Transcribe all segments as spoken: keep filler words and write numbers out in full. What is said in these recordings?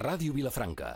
Ràdio Vilafranca.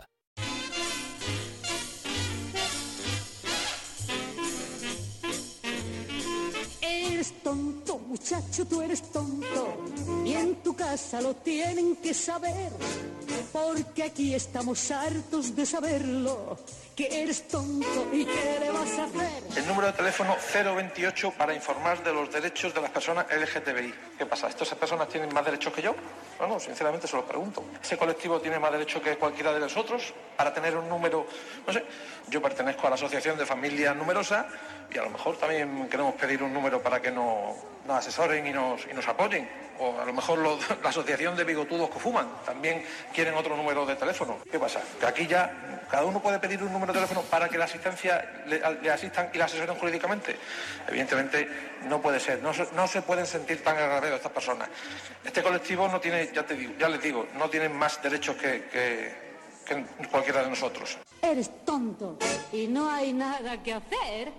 Eres tonto, muchacho, tú eres tonto, y en tu casa lo tienen que saber, porque aquí estamos hartos de saberlo, que eres tonto y qué le vas a hacer. El número de teléfono cero veintiocho para informar de los derechos de las personas L G T B I. ¿Qué pasa? ¿Estas personas tienen más derechos que yo? Bueno, sinceramente se lo pregunto. ¿Ese colectivo tiene más derechos que cualquiera de nosotros para tener un número? No sé, yo pertenezco a la Asociación de Familias Numerosas y a lo mejor también queremos pedir un número para que nos, nos asesoren y nos, y nos apoyen. O a lo mejor lo, la Asociación de Bigotudos que Fuman también quieren otro número de teléfono. ¿Qué pasa? Que aquí ya cada uno puede pedir un número de teléfono para que la asistencia le, le asistan y la asesoren jurídicamente. Evidentemente no puede ser, no, no se pueden sentir tan agraviados estas personas. Este colectivo no tiene, ya te digo, ya les digo, no tienen más derechos que, que, que cualquiera de nosotros. Eres tonto y no hay nada que hacer.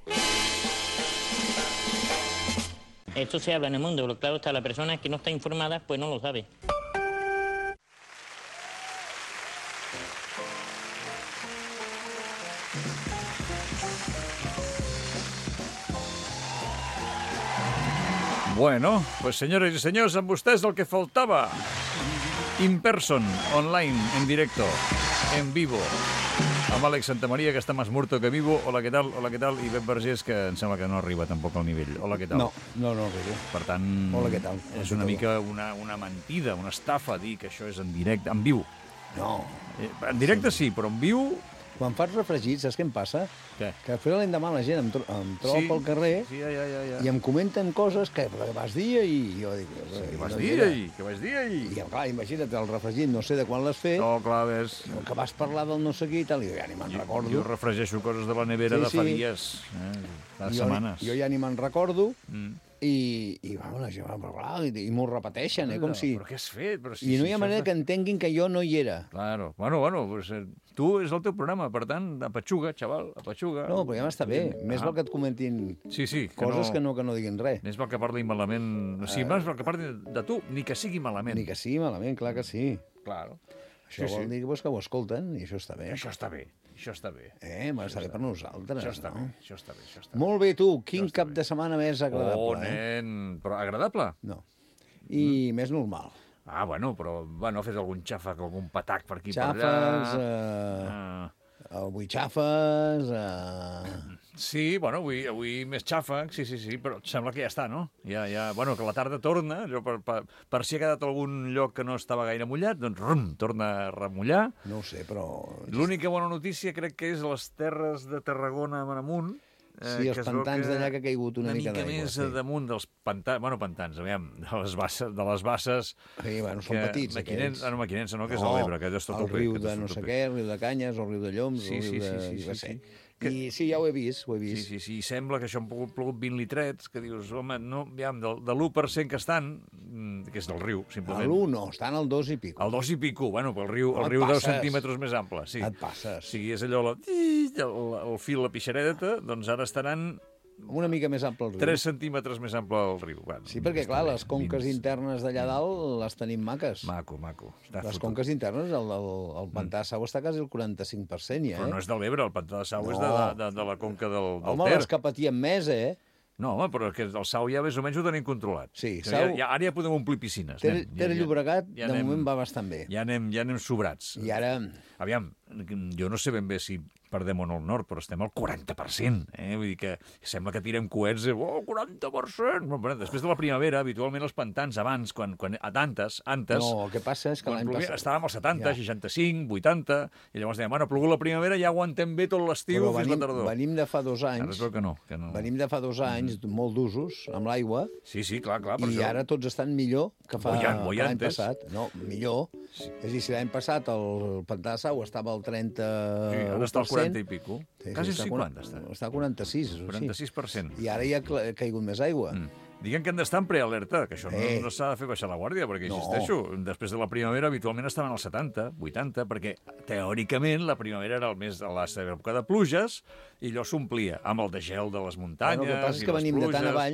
Esto se habla en el mundo, pero claro está, la persona que no está informada pues no lo sabe. Bueno, pues senyores i senyors, amb vostès el que faltava. In person, online, en directo, en vivo. Amb Àlex Santamaría, que està més morto que vivo. Hola, què tal? Hola, què tal? I Ben Vergés, que em sembla que no arriba tampoc al nivell. Hola, què tal? No, no, no arriba. Per tant, hola, què tal? És una mica una, una mentida, una estafa dir que això és en directe, en viu. No. En directe sí, però en viu... Quan faig refregits, saps què em passa? Què? Que després l'endemà la gent em, tro em troba sí, pel carrer sí, ja, ja, ja. i em comenten coses que vas dir ahir. Jo dic, sí, què vas dir ahir? Què vas dir ahir? I clar, imagina't, el refregit no sé de quan l'has fet. No, clar, ves... Que vas parlar del no sé què i tal, i jo ja ni me'n recordo. Jo refregeixo coses de la nevera sí, de fa sí. dies, eh, fa jo, setmanes. Jo ja ni me'n recordo. Mm. I, i, bueno, la gent, i, i m'ho repeteixen, eh, com si... Però què has fet? Però si, I no hi ha si manera que entenguin que jo no hi era. Claro. Bueno, bueno, pues, eh, tu és el teu programa, per tant, apatxuga, xaval, apatxuga. No, però ja m'està bé. Ah. Més val que et comentin sí, sí, que coses no, que, no, que no diguin res. Més val que parlin malament... O sigui, més val que parlin de tu, ni que sigui malament. Ni que sigui malament, clar que sí. Claro. Això sí, vol sí. dir pues, que ho escolten, i això està bé. Això està bé. Això està bé. Eh, m'està bé per nosaltres, això està no? Bé, això està bé, això està bé. Molt bé, tu, quin cap bé. de setmana més agradable, oh, eh? nen, però agradable? No. I mm. més normal. Ah, bueno, però, bueno, fes algun xàfec, algun patac per aquí, xàfecs, per allà. Eh, ah. Avui xàfecs... Eh... Sí, bueno, avui, avui més xàfec, sí, sí, sí, però sembla que ja està, no? Ja, ja, bueno, que la tarda torna, allò per, per, per si ha quedat algun lloc que no estava gaire mullat, doncs rum, torna a remullar. No ho sé, però... L'única bona notícia crec que és les terres de Tarragona amunt. Eh, sí, els pantans d'allà que ha caigut una, una mica d'aigua. Una mica més sí. damunt dels pantans, bueno, pantans, aviam, de les basses, de les basses... Sí, bueno, són petits, aquells. Ah, no, Maquinensa, no, que és no, a l'Ebre, que allò és tot el riu de no sé què, el riu de Canyes, el riu de Lloms, sí, el riu sí, de... sí, sí, sí, sí. Que... I sí, ja ho he vist, ho he vist. Sí, sí, sí, sembla que això han pogut plogut vint litrets, que dius, home, no, aviam, del, de l'u per cent que estan, que és del riu, simplement. L'u no, estan al dos i pico. Al dos i pico, bueno, el riu, el riu deu centímetres més ample, sí. Et passes. O sigui, és allò, la, el, el fil, la pixaredeta, doncs ara estaran... Una mica més ample el riu. tres centímetres més ample el riu. Bueno, sí, perquè, clar, les conques dins... internes d'allà dalt les tenim maques. Maco, maco. Està les fotut. Conques internes, el, el, el pantà de Sau està quasi el quaranta-cinc per cent, ja, eh? Però no és de l'Ebre, el pantà de Sau no. és de, de, de la conca del, del home, Ter. Home, les que patien més, eh? No, home, però que el Sau ja més o menys ho tenim controlat. Sí, Sau... Ja, ja, ara ja podem omplir piscines. Ter, ter ja, Llobregat, ja, ja de anem, moment, va bastant bé. Ja anem, ja anem sobrats. I ara... Aviam, jo no sé ben bé si perdem o no el nord, però estem al quaranta per cent. Eh? Vull dir que sembla que tirem coets, oh, quaranta per cent! Bueno, després de la primavera, habitualment els pantans abans, quan, quan a tantes, antes... No, el que passa és que l'any passat... Estàvem als setanta, ja. seixanta-cinc, vuitanta, i llavors dèiem, bueno, ha plogut la primavera, ja aguantem bé tot l'estiu fins la tardor. Venim de fa dos anys... Ara es veu que no, que no. Venim de fa dos anys, mm. molt d'usos, amb l'aigua. Sí, sí, clar, clar. I això... ara tots estan millor que fa l'any passat. No, millor. Sí. És a dir, si l'any passat el pantà de Sau estava al trenta per cent... Sí, ara està al quaranta i pico. Sí, Quasi sí, cinquanta està. Està a quaranta-sis. quaranta-sis per cent. I ara hi ha caigut més aigua. Mm. Diguem que hem d'estar en prealerta, que això eh. no, no s'ha de fer baixar la guàrdia, perquè, no. insisteixo, després de la primavera habitualment estaven als setanta, vuitanta, perquè teòricament la primavera era el mes de l'època de pluges i allò s'omplia amb el degel de les muntanyes. Bueno, el que passa és que i les venim pluges. de tan avall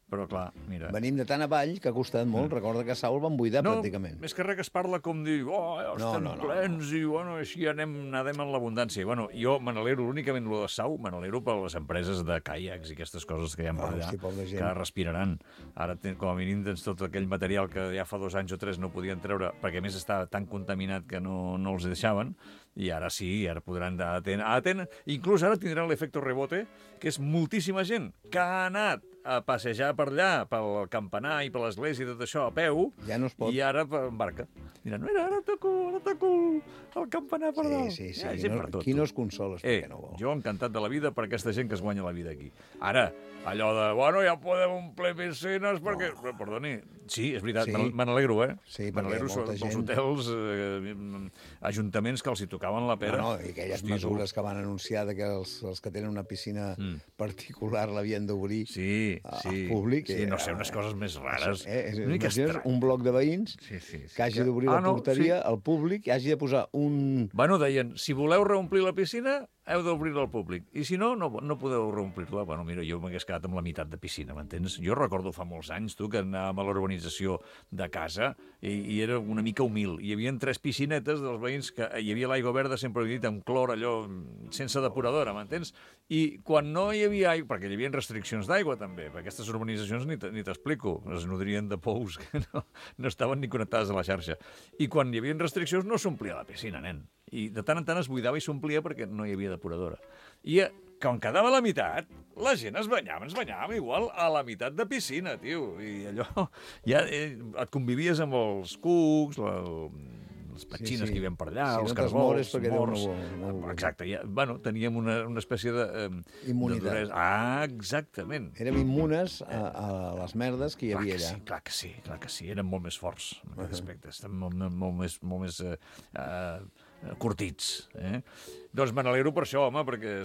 Però, clar, mira... Venim de tan avall que ha costat molt. Recorda que Sau el van buidar no, pràcticament. No, més que res que es parla com dir, oh, ja estem no, no, plens no, no. i, bueno, així anem, anem en l'abundància. Bueno, jo me n'alegro únicament lo de Sau, me n'alegro per les empreses de caiacs i aquestes coses que hi ha per allà, hosti, que respiraran. Ara, com a mínim, tens tot aquell material que ja fa dos anys o tres no podien treure, perquè a més estava tan contaminat que no, no els deixaven, i ara sí, ara podran atendre. atendre. Inclús ara tindran l'efecte rebote, que és moltíssima gent que ha anat a passejar per allà, pel campanar i per l'església i tot això, a peu, ja no es pot. I ara en barca. Diran, mira, ara toco, ara toco el campanar per dalt. Sí, sí, sí. Ja, qui, no, per tot, qui no es consola és eh, perquè no vol. Jo encantat de la vida per aquesta gent que es guanya la vida aquí. Ara, allò de, bueno, ja podem omplir piscines perquè... No. Perdoni, sí, és veritat, sí. me n'alegro, eh? Sí, me n'alegro dels gent... hotels, eh, ajuntaments que els hi tocaven la pera. No, no, i aquelles Hosti, mesures tu... que van anunciar que els, els que tenen una piscina mm. particular l'havien d'obrir sí, a, sí, a públic. Sí, no sé, unes coses més rares. Eh, és, imagines un bloc de veïns sí, sí, sí, que hagi d'obrir ah, la porteria, no, sí. al públic, i hagi de posar un... Bueno, deien, si voleu reomplir la piscina, heu d'obrir-la al públic. I si no, no, no podeu reomplir-la. Bueno, mira, jo m'hagués quedat amb la meitat de piscina, m'entens? Jo recordo fa molts anys, tu, que anàvem a l'urbanització de casa i, i era una mica humil. Hi havia tres piscinetes dels veïns que hi havia l'aigua verda, sempre he dit, amb clor, allò, sense depuradora, m'entens? I quan no hi havia aigua, perquè hi havia restriccions d'aigua també, perquè aquestes urbanitzacions ni t'explico, es nodrien de pous que no, no estaven ni connectades a la xarxa. I quan hi havia restriccions no s'omplia la piscina, nen. I de tant en tant es buidava i s'omplia perquè no hi havia depuradora. I quan quedava la meitat, la gent es banyava, ens banyàvem igual a la meitat de piscina, tio. I allò, ja eh, et convivies amb els cucs, la, les petxines sí, sí. que hi havia per allà, si els no cargols, els morts. No vol, exacte, ja, bueno, teníem una, una espècie de... Eh, immunitat. De ah, exactament. Érem immunes a, a les merdes que hi havia clar que allà. Sí, clar que sí, clar que sí, érem molt més forts en aquest uh -huh. aspecte, estem molt, molt més... Molt més eh, eh, curtits, eh? Doncs me n'alegro per això, home, perquè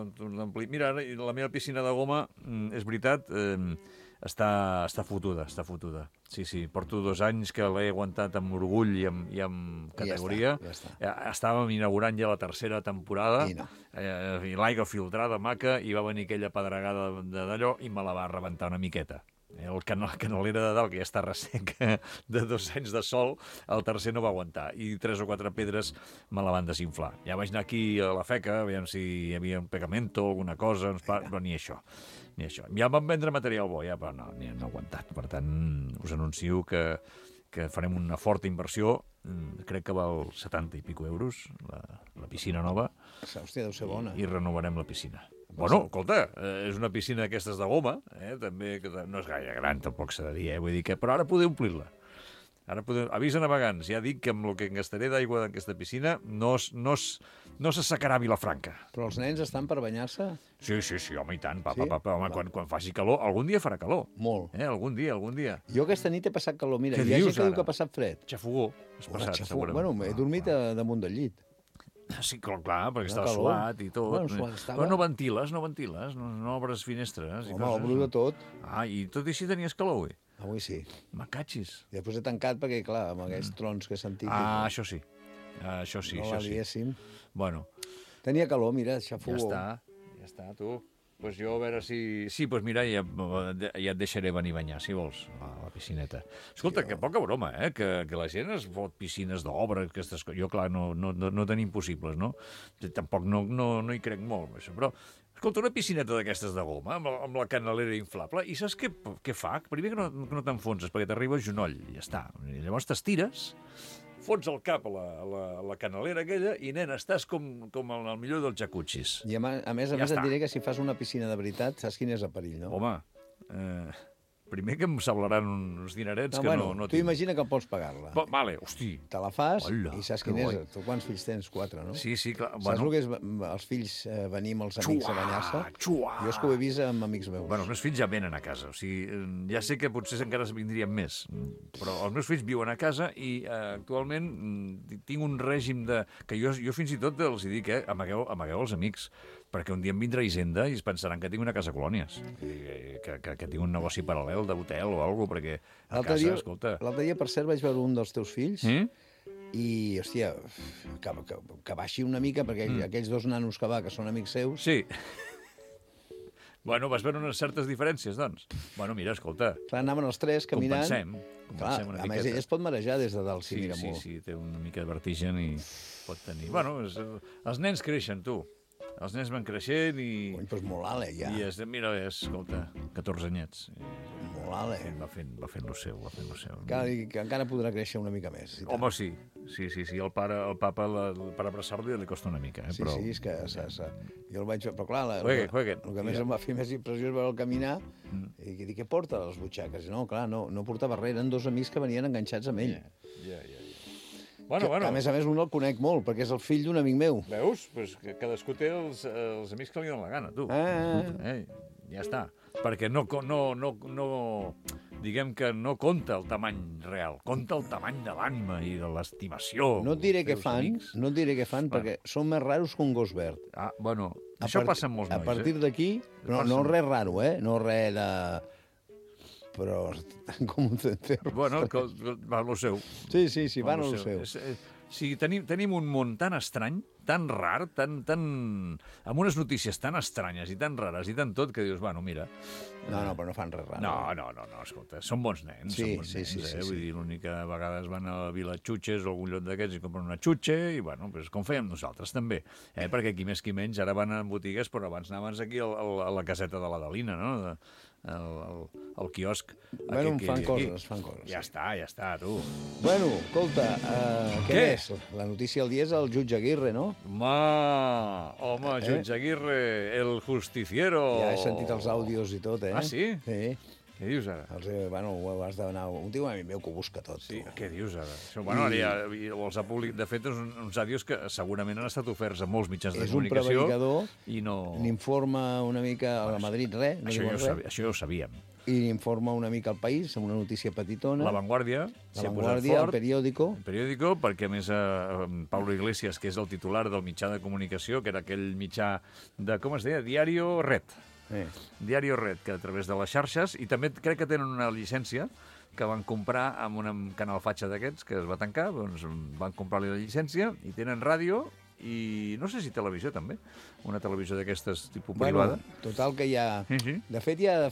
mira, la meva piscina de goma, és veritat, eh, està, està fotuda, està fotuda. Sí, sí, porto dos anys que l'he aguantat amb orgull i amb, i amb categoria. I ja està, ja està. Estàvem inaugurant ja la tercera temporada, i, no. eh, i l'aigua filtrada, maca, i va venir aquella pedregada d'allò i me la va rebentar una miqueta. El canal, canalera de dalt, que ja està resseca de dos anys de sol, el tercer no va aguantar. I tres o quatre pedres me la van desinflar. Ja vaig anar aquí a la feca, aviam si hi havia un pegamento, alguna cosa, uns pa... però ni això. Ni això. Ja van vendre material bo, ja, però no, ni no ha aguantat. Per tant, us anuncio que, que farem una forta inversió. Crec que val setanta i pico euros, la, la piscina nova. Hòstia, deu ser bona. I, i renovarem la piscina. Bueno, escolta, eh, és una piscina d'aquestes de goma, eh, també, que no és gaire gran, tampoc s'ha de dir, eh, vull dir que... Però ara podeu omplir-la. Ara podeu... Avís a navegants, ja dic que amb el que gastaré d'aigua d'aquesta piscina no, es, no, es, no s'assecarà Vilafranca. Però els nens estan per banyar-se? Sí, sí, sí, home, i tant, papa, sí? papa, home, quan, quan faci calor, algun dia farà calor. Molt. Eh, algun dia, algun dia. Jo aquesta nit he passat calor, mira, què hi ha dius, gent que ara? diu que ha passat fred. Xafogó, has passat, xafogó. Bueno, he dormit a, damunt del llit. Sí, clar, clar perquè estava suat i tot. Bueno, suat estava. Però no ventiles, no ventiles, no, no obres finestres. Home, obro de tot. Ah, i tot i així tenies calor, avui? Avui sí. M'acatxis. I després he tancat perquè, clar, amb aquests trons que he sentit... Ah, això sí. Ah, això sí, no això sí. Diéssim. Bueno. Tenia calor, mira, xafogó. Ja està, ja està, tu. Pues jo a veure si... Sí, doncs mira, ja, ja et deixaré venir a banyar, si vols, a la piscineta. Escolta, sí, que poca broma, eh? Que, que la gent es fot piscines d'obra, aquestes coses. Jo, clar, no, no, no tenim possibles, no? Tampoc no, no, no hi crec molt, això, però... Escolta, una piscineta d'aquestes de goma, amb la, amb la canalera inflable, i saps què, què fa? Primer que no, que no t'enfonses, perquè t'arriba a genoll, i ja està. I llavors t'estires, fots el cap a la, a la, a la canalera aquella i, nen, estàs com, com el, el millor dels jacuzzis. I a, a més, a ja més està. Et diré que si fas una piscina de veritat, saps quin és el perill, no? Home, eh, primer que em sablaran uns dinerets no, que bueno, no, no tu imagina que pots pagar-la. Va, vale, hosti. Te la fas Hola, i saps quin és. Tu quants fills tens? Quatre, no? Sí, sí, clar. Saps bueno. el que és els fills eh, venir amb els amics xua, a banyar-se? Jo és que ho he vist amb amics meus. Bueno, els meus fills ja venen a casa. O sigui, ja sé que potser encara vindrien més, però els meus fills viuen a casa i eh, actualment tinc un règim de... que jo, jo fins i tot els dic, eh, amagueu, amagueu els amics, perquè un dia em vindrà Hisenda i es pensaran que tinc una casa colònies, que, que, que, que tinc un negoci paral·lel d'hotel o alguna cosa, perquè a casa, dia, escolta... L'altre dia, per cert, vaig veure un dels teus fills mm? i, hòstia, que, que, que baixi una mica, perquè mm. aquells dos nanos que va, que són amics seus... Sí. Bueno, vas veure unes certes diferències, doncs. Bueno, mira, escolta. Clar, anaven els tres caminant. Compensem. Compensem Clar, a més, ell es pot marejar des de dalt, si sí, mira sí, molt. Sí, sí, té una mica de vertigen i pot tenir... Bueno, és, els nens creixen, tu. Els nens van creixent i... Cony, doncs molt ale, ja. I és, mira, és, escolta, catorze anyets. Molt ale. Va fent, va fent lo seu, va fent lo seu. Encara, encara podrà créixer una mica més. Si Home, sí. Sí, sí, sí. El pare, el papa, la, per abraçar-li li costa una mica. Eh? Sí, però... sí, és que... Se, se, jo el vaig... Però clar, la, jueguen, jueguen. el que més em va fer més impressió és veure'l caminar mm. i dir, què porta a les butxaques? I no, clar, no, no portava res. Eren dos amics que venien enganxats amb ell. Ja, ja, ja. Bueno, que, bueno. A més a més, un el conec molt, perquè és el fill d'un amic meu. Veus? Pues que cadascú té els, els amics que li donen la gana, tu. Ah. Eh, ja està. Perquè no, no, no, no... Diguem que no compta el tamany real, compta el tamany de l'ànima i de l'estimació. No et diré què fan, amics. no et diré què fan, bueno. perquè són més raros que un gos verd. Ah, bueno, a això part... passa amb molts nois, eh? A partir eh? d'aquí, no, no res raro, eh? No res de... però com un cencerro. Bueno, que, va a lo seu. Sí, sí, sí, van a lo seu. És, eh, sí, tenim, tenim un món tan estrany, tan rar, tan, tan... amb unes notícies tan estranyes i tan rares i tant tot que dius, bueno, mira... No, no, però no fan res rar. No, no, no, no, escolta, són bons nens, sí, són bons sí, nens, sí, eh? sí, Vull sí. dir, l'única vegada van a la Vila Xutxes o algun lloc d'aquests i compren una xutxe i, bueno, pues, com fèiem nosaltres també, eh? Perquè aquí més qui menys ara van a botigues, però abans anaven aquí a, a, a la caseta de l'Adelina, no?, de, el, el, el quiosc. Bueno, que, fan que coses, fan coses. Ja sí. està, ja està, tu. Bueno, escolta, uh, què, què és? La notícia del dia és el jutge Aguirre, no? Home, home, eh? Jutge Aguirre, el justiciero. Ja he sentit els àudios i tot, eh? Ah, sí? Sí. Què dius ara? Els, bueno, ho has d'anar... Un tio amic meu que ho busca tot. Sí, tu. què dius ara? Això, bueno, I... ara ja els ha publicat... De fet, uns, uns àudios que segurament han estat oferts a molts mitjans de és comunicació. És un prevaricador, i no... n'informa una mica a la Madrid, res. No això, ja ho res. sabia, això ja ho sabíem. I n'informa una mica al País, amb una notícia petitona. La Vanguardia. La Vanguardia, el Periódico. El Periódico, perquè a més eh, Pablo Iglesias, que és el titular del mitjà de comunicació, que era aquell mitjà de, com es deia, Diario Red. Eh. Diario Red, que a través de les xarxes, i també crec que tenen una llicència que van comprar amb un canal fatxa d'aquests que es va tancar, doncs van comprar-li la llicència i tenen ràdio i no sé si televisió també, una televisió d'aquestes tipus bueno, privada. Total que ja... Sí, sí. De fet, ja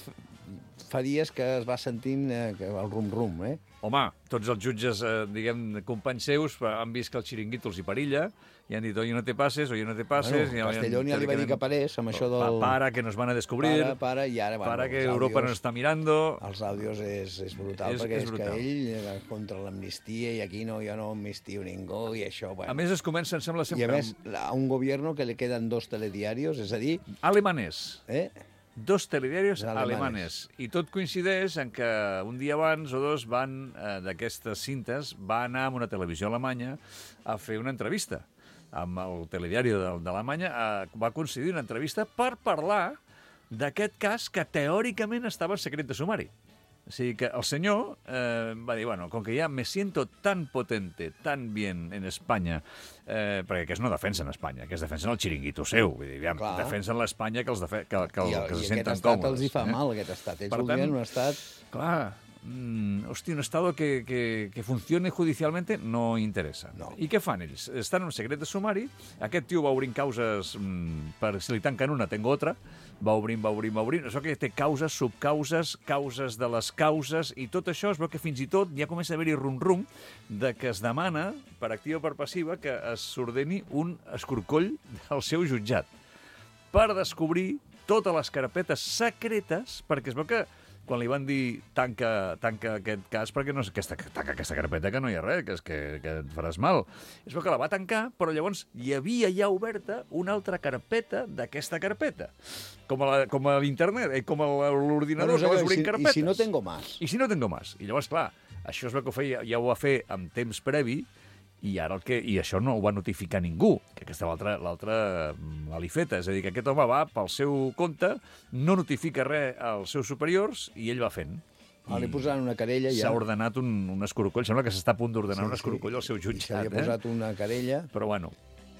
fa dies que es va sentint eh, el rum-rum, eh? Home, tots els jutges, eh, diguem, companys seus, han vist que el xiringuito els hi perilla i han dit, oye, no te pases, oye, no te pases... Bueno, Castellón ja li va dir que parés amb això del... Para, que nos van a descobrir. Para, para, i ara... Bueno, para, que Europa nos està mirando. Els àudios és, és brutal, és, perquè és, és brutal. Que ell, eh, contra l'amnistia, i aquí no, jo no amnistio ningú, i això... Bueno. A més, es comença, em sembla... Sempre... I a més, a un govern que li queden dos telediarios, és a dir... Alemanes. Eh? Dos telediarios alemanes. alemanes. I tot coincideix en que un dia abans o dos van, eh, d'aquestes cintes, va anar a una televisió alemanya a fer una entrevista. Amb el telediari de, d'Alemanya eh, va coincidir una entrevista per parlar d'aquest cas que teòricament estava en secret de sumari. O sigui que el senyor eh, va dir, bueno, com que ja me siento tan potente, tan bien en Espanya, eh, perquè aquests no defensen Espanya, que es defensen el xiringuito seu, vull dir, aviam, defensen l'Espanya que els defe que, que, I, que se i senten aquest estat còmodes. els hi fa eh? mal, aquest estat. Ells Per voldrien tant, un estat... Clar, mm, hosti, un estado que, que, que funcione judicialmente no interessa. No. I què fan ells? Estan en un secret de sumari, aquest tio va obrint causes, mm, per si li tanquen una, tengo otra, va obrint, va obrint, va obrint, això que té causes, subcauses, causes de les causes, i tot això es veu que fins i tot ja comença a haver-hi rum-rum de que es demana, per activa o per passiva, que es s'ordeni un escorcoll del seu jutjat per descobrir totes les carpetes secretes, perquè es veu que quan li van dir tanca, tanca aquest cas perquè no és aquesta, tanca aquesta carpeta que no hi ha res, que, és que, que et faràs mal. És que la va tancar, però llavors hi havia ja oberta una altra carpeta d'aquesta carpeta. Com a, la, com a l'internet, eh, com a l'ordinador, bueno, que vas obrint si, carpetes. I si no tengo más. I si no tengo más. I llavors, clar, això es veu que ho feia, ja ho va fer amb temps previ, i ara el que i això no ho va notificar ningú, que aquesta l'altra l'altra malifeta, és a dir, que aquest home va pel seu compte, no notifica res als seus superiors i ell va fent. Ah, li posaran una querella ja. S'ha ordenat un, un escorcoll, sembla que s'està a punt d'ordenar sí, un escorcoll sí. al seu jutjat. I s'ha eh? posat una querella. Però bueno,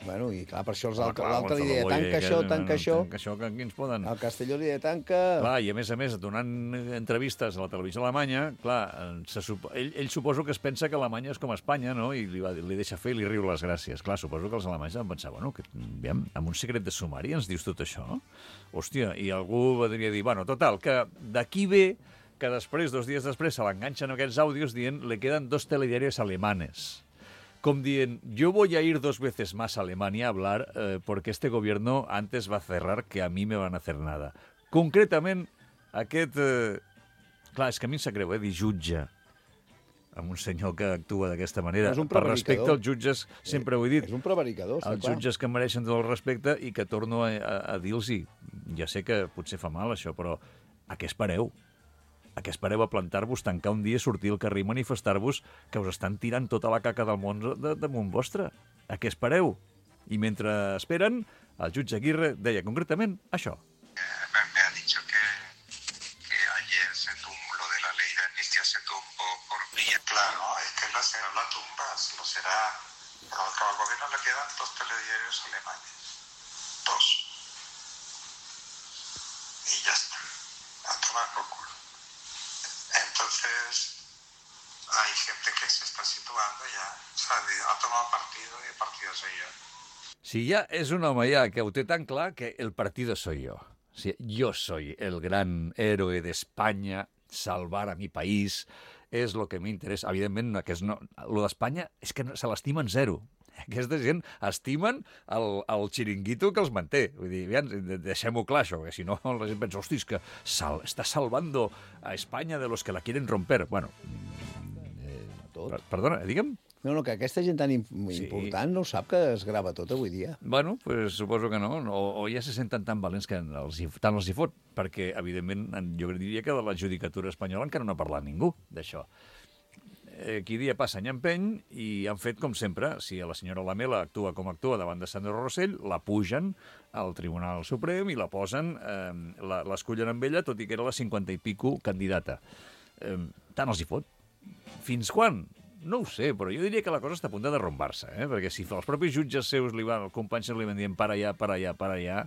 Bueno, i clar, per això l'altre li deia tanca això, tanca això. Tanca això, que aquí ens poden... El Castelló li deia tanca... Clar, i a més a més, donant entrevistes a la televisió alemanya, clar, se supo... ell, ell suposo que es pensa que Alemanya és com Espanya, no? I li, va, li deixa fer i li riu les gràcies. Clar, suposo que els alemanys van pensar, bueno, que, aviam, amb un secret de sumari ens dius tot això? Hòstia, i algú podria dir, bueno, total, que d'aquí ve que després, dos dies després, se l'enganxen aquests àudios dient le quedan dos telediarios alemanes. Com dient, yo voy a ir dos veces más a Alemania a hablar eh, porque este gobierno antes va a cerrar que a mí me van a hacer nada. Concretament, aquest... Eh... Clar, és que a mi em sap greu, eh, dir jutge amb un senyor que actua d'aquesta manera. Per respecte als jutges, sempre ho he dit. És un prevaricador, està clar. Els jutges que mereixen tot el respecte i que torno a, a, a dir-los-hi. Ja sé que potser fa mal, això, però a què espereu? A què espereu a plantar-vos, tancar un dia, sortir al carrer i manifestar-vos que us estan tirant tota la caca del món de, damunt vostre? A què espereu? I mentre esperen, el jutge Aguirre deia concretament això. Me ha dicho que, que ayer se tumbó lo de la ley de amnistía, se tumbó por vía. Claro, es que la será la tumba, lo será. Pero al gobierno le quedan dos telediarios alemanes. Dos. Y ya está. A tomar por culo. Entonces, hay gente que se está situando ya, ¿sabes? Ha tomado partido y el partido soy yo. Si ja és un home ja que ho té tan clar que el partido soy yo. O sigui, yo soy el gran héroe de España, salvar a mi país, és lo que m'interessa. Evidentment, que és no, lo d'Espanya és que se l'estimen zero. Aquesta gent estimen el, el xiringuito que els manté. Vull dir, deixem-ho clar, això, perquè si no la gent pensa, hosti, és que sal, està salvando a Espanya de los que la quieren romper. Bueno, eh, tot. Perdona, digue'm. No, no, que aquesta gent tan important sí. No sap que es grava tot avui dia. Bueno, pues suposo que no. O, o ja se senten tan valents que els hi, tant els hi fot. Perquè, evidentment, jo diria que de la judicatura espanyola encara no ha parlat ningú d'això. Aquí dia passa any empeny i han fet com sempre. Si la senyora Lamela actua com actua davant de Sandro Rosell, la pugen al Tribunal Suprem i la posen, eh, l'escullen amb ella, tot i que era la cinquanta i pico candidata. Eh, tant els hi fot. Fins quan? No ho sé, però jo diria que la cosa està a punt de derrumbar-se, eh? Perquè si els propis jutges seus, li van, els companys li van dient para allà, para allà, para allà...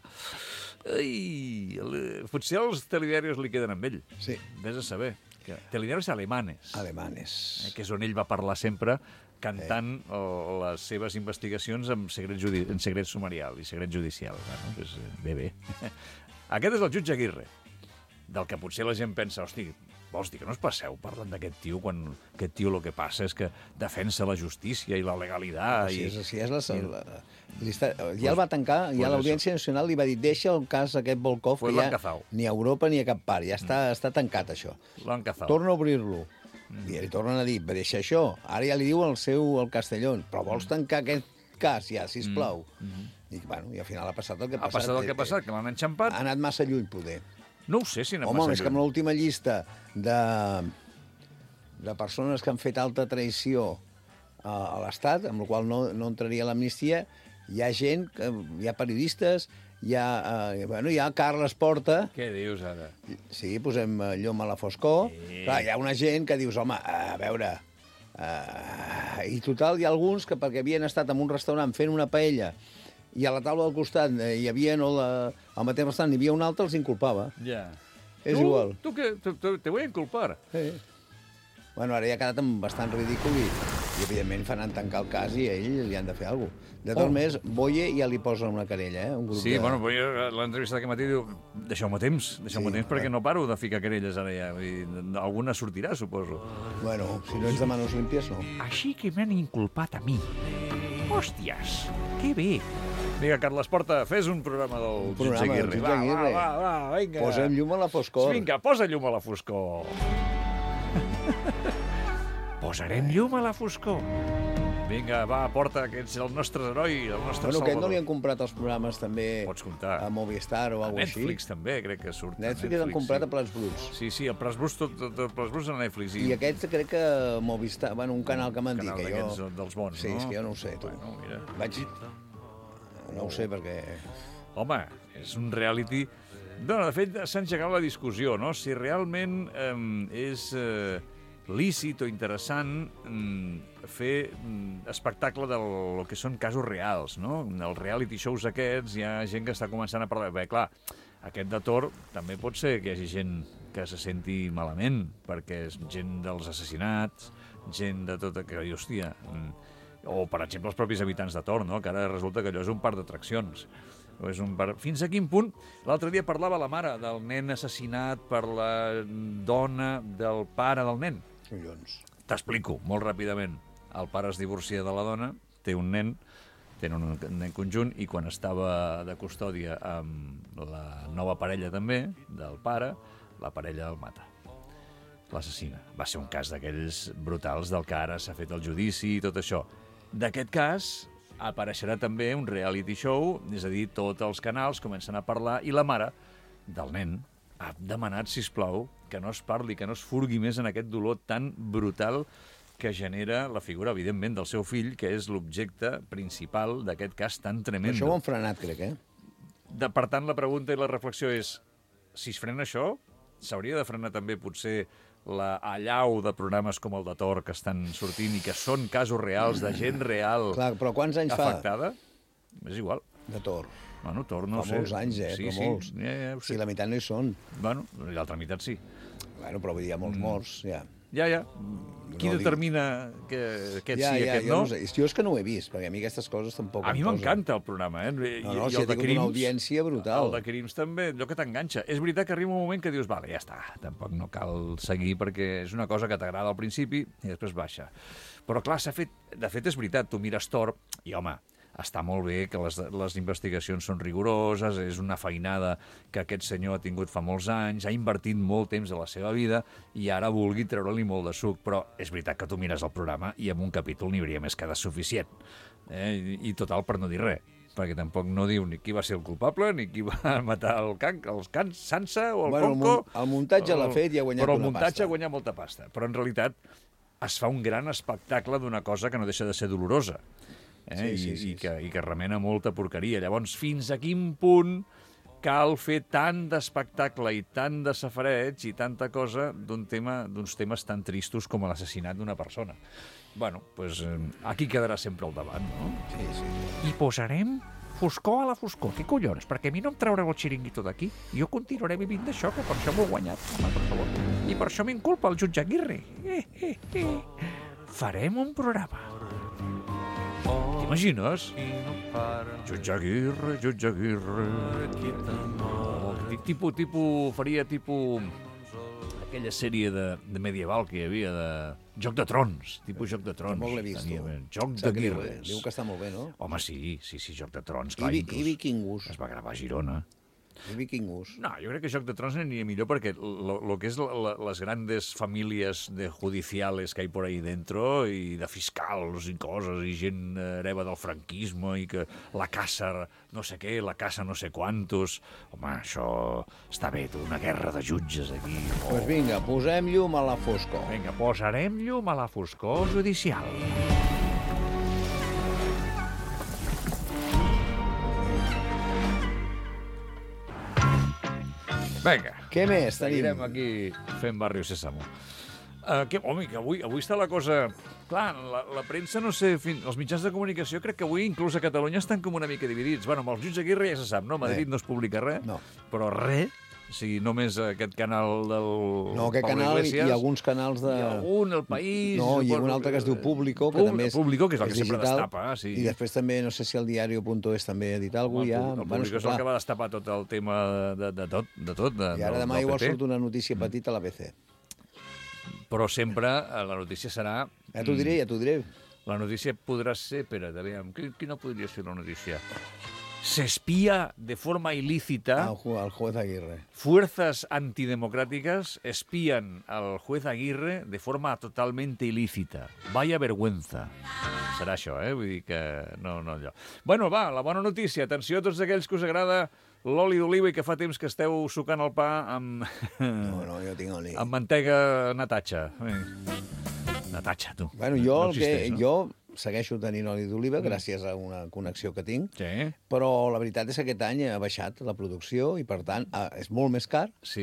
Ai, potser els telediarios li queden amb ell. Sí. Vés a saber. Telediarios alemanes. Alemanes. Eh, que és on ell va parlar sempre cantant eh. les seves investigacions en secret, judi en secret sumarial i secret judicial. Bueno, pues, bé, bé. Aquest és el jutge Aguirre, del que potser la gent pensa, hosti, vols dir que no us passeu parlant d'aquest tio quan aquest tio el que passa és que defensa la justícia i la legalitat. Sí, i... és, sí, és la, i... la, la, ja el va tancar, pues, ja l'Audiència Nacional li va dir deixa el cas aquest Volkov, pues que ja ni a Europa ni a cap part, ja està, mm. està tancat això. L'han cazat. Torna a obrir-lo. Mm. I li tornen a dir, deixa això. Ara ja li diu el seu, el Castellón, però vols tancar aquest cas ja, sisplau. Mm. Mm. I, bueno, i al final ha passat el que ha passat. Ha passat el que ha passat, que l'han enxampat. Ha anat massa lluny, poder. No ho sé si n'ha Home, massa és que amb l'última llista de, de persones que han fet alta traïció a, a l'Estat, amb la qual no, no entraria l'amnistia, hi ha gent, hi ha periodistes, hi ha, eh, bueno, hi ha Carles Porta... Què dius, ara? Sí, posem llum a la foscor. Sí. Clar, hi ha una gent que dius, home, a veure... Uh, I total, hi ha alguns que perquè havien estat en un restaurant fent una paella i a la taula del costat hi havia, no, la, al mateix restaurant hi havia un altre, els inculpava. Ja. És tu, igual. Tu que te, te, te voy a inculpar. Sí. Bueno, ara ja ha quedat bastant ridícul i, i evidentment faran tancar el cas i a ell li han de fer alguna cosa. De totes oh. més, Boye ja li posa una querella, eh? Un grup sí, de... bueno, Boye l'entrevista d'aquest matí diu deixeu-me temps, deixeu-me sí, temps perquè no paro de ficar querelles ara ja. I alguna sortirà, suposo. Bueno, si no ets de manos limpias, no. Així que m'han inculpat a mi. Hòsties, que bé. Vinga, Carles Porta, fes un programa del un programa jutge Aguirre. Del jutge Aguirre. Va, va, va, va, vinga. Posem llum a la foscor. Vinga, posa llum a la foscor. Posarem llum a la foscor. Vinga, va, Porta, que ets el nostre heroi, el nostre bueno, salvador. Aquest no li han comprat els programes també Pots comptar. A Movistar o alguna cosa així? Netflix també, crec que surt. Netflix, Netflix han comprat sí. A Plats Bruts. Sí, sí, el Plats Bruts, tot, tot, tot Plats Bruts a Netflix. I, I aquest crec que Movistar, bueno, un canal que m'han dit que jo... Canal dels bons, sí, no? Sí, és que jo no ho sé, tu. Bueno, mira. Vaig... No ho sé, perquè... Home, és un reality... No, de fet, s'ha engegat la discussió, no? Si realment eh, és... Eh, lícit o interessant mm, fer mm, espectacle del que són casos reals, no? Els reality shows aquests, hi ha gent que està començant a parlar... Bé, clar, aquest de Tor també pot ser que hi hagi gent que se senti malament, perquè és gent dels assassinats, gent de tota... que, hòstia... Mm, o, per exemple, els propis habitants de Tor, no? Que ara resulta que allò és un parc d'atraccions. És un par... Fins a quin punt? L'altre dia parlava la mare del nen assassinat per la dona del pare del nen. Collons. T'explico, molt ràpidament. El pare es divorcia de la dona, té un nen, tenen un nen conjunt, i quan estava de custòdia amb la nova parella també, del pare, la parella el mata. L'assassina. Va ser un cas d'aquells brutals del que ara s'ha fet el judici i tot això. D'aquest cas apareixerà també un reality show, és a dir, tots els canals comencen a parlar, i la mare del nen ha demanat, sisplau, que no es parli, que no es furgui més en aquest dolor tan brutal que genera la figura, evidentment, del seu fill, que és l'objecte principal d'aquest cas tan tremendo. Això ho han frenat, crec, eh? De, per tant, la pregunta i la reflexió és, si es frena això, s'hauria de frenar també, potser, la allau de programes com el de Tor que estan sortint i que són casos reals de gent real. Clar, però quants anys afectada? Fa? És igual. De Tor. Bueno, Tor no fa sé. Fa molts anys, eh? Sí, però sí. molts. Ja, ja, sí, la meitat no hi són. Bueno, i l'altra meitat sí. Bueno, però vull dir, hi ha molts mm. morts, ja. Ja, ja. Qui no determina que aquest ja, sí i ja, aquest jo no? no sé. Jo és que no ho he vist, perquè a mi aquestes coses tampoc... A mi m'encanta el programa, eh? No, no, I, si i ha tingut una audiència brutal. El de crims també, allò que t'enganxa. És veritat que arriba un moment que dius, vale, ja està, tampoc no cal seguir perquè és una cosa que t'agrada al principi i després baixa. Però clar, s'ha fet... De fet, és veritat, tu mires Tor i, home, està molt bé que les, les investigacions són rigoroses, és una feinada que aquest senyor ha tingut fa molts anys, ha invertit molt temps de la seva vida i ara vulgui treure-li molt de suc. Però és veritat que tu mires el programa i en un capítol n'hi hauria més que de suficient. Eh? I, I total, per no dir res, perquè tampoc no diu ni qui va ser el culpable, ni qui va matar el can, els cans, Sansa o el bueno, Conco... El, el muntatge l'ha fet i ha guanyat una pasta. Però el muntatge ha guanyat molta pasta. Però en realitat es fa un gran espectacle d'una cosa que no deixa de ser dolorosa. Eh? Sí, sí, I, sí, i, que, sí. i que remena molta porqueria. Llavors, fins a quin punt cal fer tant d'espectacle i tant de safareig i tanta cosa d'un tema, d'uns temes tan tristos com l'assassinat d'una persona? Bueno, doncs eh, aquí quedarà sempre al davant, no? Sí, sí. I posarem foscor a la foscor. Què collons? Perquè a mi no em traureu el xiringuito d'aquí. Jo continuaré vivint d'això, que per això m'ho he guanyat. Home, per favor. I per això m'inculpa el jutge Aguirre. Eh, eh, eh. Farem un programa. T'imagines? Jutge Aguirre, jutge Aguirre... Oh, tipus, tipus, faria tipus... aquella sèrie de, de medieval que hi havia, de Joc de Trons, tipus Joc de Trons. Tampoc l'he vist. Tenia, Joc d'Aguirre. Diu que està molt bé, no? Home, sí, sí, sí, Joc de Trons. Clar, I, i Vikingus. Es va gravar a Girona. I Vikingus. No, jo crec que Joc de Trons aniria millor perquè el que és la, la, les grandes famílies de judiciales que hi por ahí dentro i de fiscals i coses i gent hereva del franquisme i que la casa no sé què, la casa no sé quantos... Home, això està bé, tu, una guerra de jutges aquí. Doncs oh. pues vinga, posem llum a la foscor. Vinga, posarem llum a la foscor judicial. Vinga. Què més tenim? Seguirem aquí fent Barrio Sésamo. Uh, que, home, que avui, avui està la cosa... Clar, la, la premsa, no sé, fin, els mitjans de comunicació crec que avui, inclús a Catalunya, estan com una mica dividits. Bueno, amb el jutge Aguirre ja se sap, no? A Madrid eh. no es publica res, no. Però res, o sigui, només aquest canal del No, aquest Pablo canal Iglesias, i alguns canals de... I algun, El País... No, i un altre que es diu Público, que Público, també és Público, que és el que digital, sempre destapa, sí. I després també, no sé si el diario.es també ha dit alguna cosa. Ja... El Bueno, Público és el que va destapar tot el tema de, de tot, de tot. De, I ara demà del igual P P. surt una notícia petita a l'A B C. Però sempre la notícia serà... Ja t'ho diré, ja t'ho diré. La notícia podrà ser... Espera, aviam, quina podria ser la notícia? Se espía de forma ilícita... Al, ju al juez Aguirre. Fuerzas antidemocráticas espían al juez Aguirre de forma totalmente ilícita. Vaya vergüenza. Serà això, eh? Vull dir que... No, no, allò. Bueno, va, la bona notícia. Atenció a tots aquells que us agrada l'oli d'oliva i que fa temps que esteu sucant el pa amb... No, no, jo tinc oli. Amb mantega natatxa. Natatxa, tu. Bueno, jo, no existeix, el que, no? jo segueixo tenint oli d'oliva mm. gràcies a una connexió que tinc, sí. Però la veritat és que aquest any ha baixat la producció i, per tant, és molt més car sí.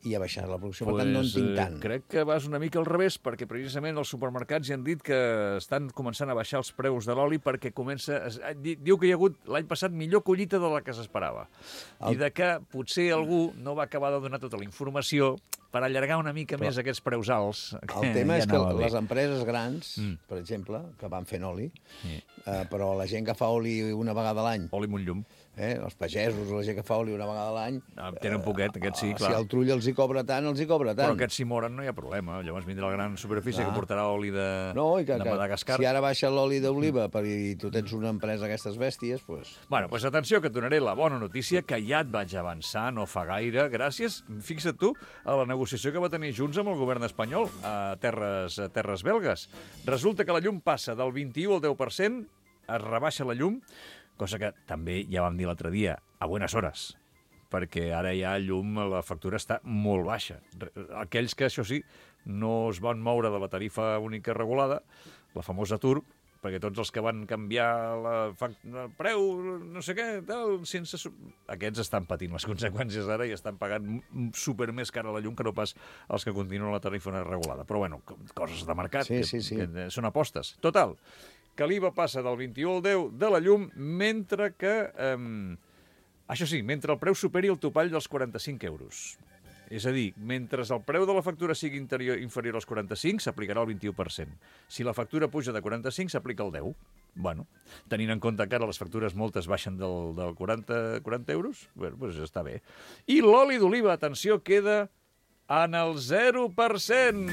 i ha baixat la producció. Per tant, no en tinc tant. Crec que vas una mica al revés, perquè precisament els supermercats ja han dit que estan començant a baixar els preus de l'oli perquè comença... Diu que hi ha hagut l'any passat millor collita de la que s'esperava. El... I de que potser algú no va acabar de donar tota la informació per allargar una mica Però... més aquests preus alts. El tema és que les empreses grans, mm. per exemple, que van fent oli, sí. eh, però la gent que fa oli una vegada a l'any... Oli amb un llum. Eh, els pagesos, la gent que fa oli una vegada a l'any... Ah, tenen poquet, aquests sí, clar. Si el trull els hi cobra tant, els hi cobra tant. Però aquests si moren no hi ha problema. Llavors vindrà la gran superfície clar. que portarà oli de, no, i que, de Madagascar. Si ara baixa l'oli d'oliva per, i tu tens una empresa d'aquestes bèsties, doncs... Pues... Bueno, doncs atenció, que et donaré la bona notícia que ja et vaig avançar no fa gaire, gràcies, fixa't tu, a la negociació que va tenir Junts amb el govern espanyol a terres, a terres belgues. Resulta que la llum passa del vint-i-u al deu per cent, es rebaixa la llum, cosa que també ja vam dir l'altre dia, a buenas hores, perquè ara ja llum, la factura està molt baixa. Aquells que, això sí, no es van moure de la tarifa única regulada, la famosa T U R, perquè tots els que van canviar la, el preu, no sé què, tal, sense... Aquests estan patint les conseqüències ara i estan pagant super més cara la llum que no pas els que continuen la tarifa regulada. Però, bueno, coses de mercat, sí, que, sí, sí. que són apostes. Total, que l'I V A passa del vint-i-u al deu de la llum, mentre que... Eh, això sí, mentre el preu superi el topall dels quaranta-cinc euros. És a dir, mentre el preu de la factura sigui interior, inferior als quaranta-cinc, s'aplicarà el vint-i-u per cent. Si la factura puja de quaranta-cinc, s'aplica el deu. Bueno, tenint en compte que ara les factures moltes baixen del, del quaranta, quaranta euros, bueno, doncs està bé. I l'oli d'oliva, atenció, queda en el zero per cent.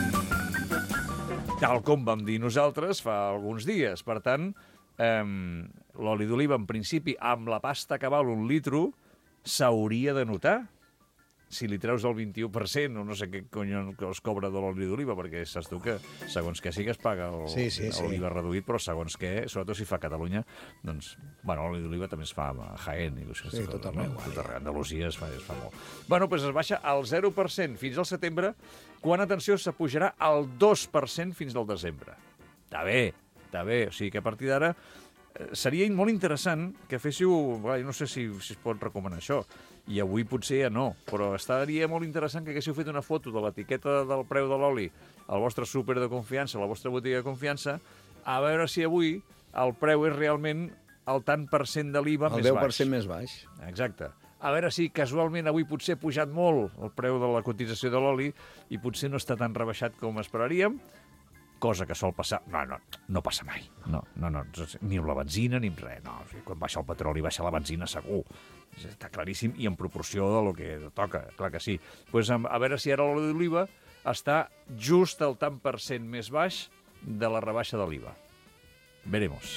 Tal com vam dir nosaltres fa alguns dies. Per tant, eh, l'oli d'oliva, en principi, amb la pasta que val un litro, s'hauria de notar. Si li treus el vint-i-u per cent, o no sé què cony es cobra de l'oli d'oliva, perquè saps tu que segons què sí que es paga sí, sí, sí. l'oliva reduït, però segons què, sobretot si fa a Catalunya, doncs, bueno, l'oli d'oliva també es fa a Jaén, i sí, sí, tot arreu. No? Tot arreu, Andalusia es fa, es fa molt. Bueno, doncs es baixa al zero per cent fins al setembre, quan, atenció, s'apujarà al dos per cent fins al desembre. Està bé, està bé, o sigui que a partir d'ara seria molt interessant que féssiu... No sé si, si es pot recomanar això, i avui potser ja no, però estaria molt interessant que haguéssiu fet una foto de l'etiqueta del preu de l'oli al vostre súper de confiança, a la vostra botiga de confiança, a veure si avui el preu és realment el tant per cent de l'I V A més baix. El deu per cent més baix. Exacte. A veure si casualment avui potser ha pujat molt el preu de la cotització de l'oli i potser no està tan rebaixat com esperaríem, cosa que sol passar... No, no, no passa mai. No, no, no, ni amb la benzina ni amb res. No, o sigui, quan baixa el petroli baixa la benzina segur. Està claríssim i en proporció de lo que toca, clar que sí. Pues a veure si ara l'oli d'oliva està just al tant per cent més baix de la rebaixa de l'I V A. Veremos.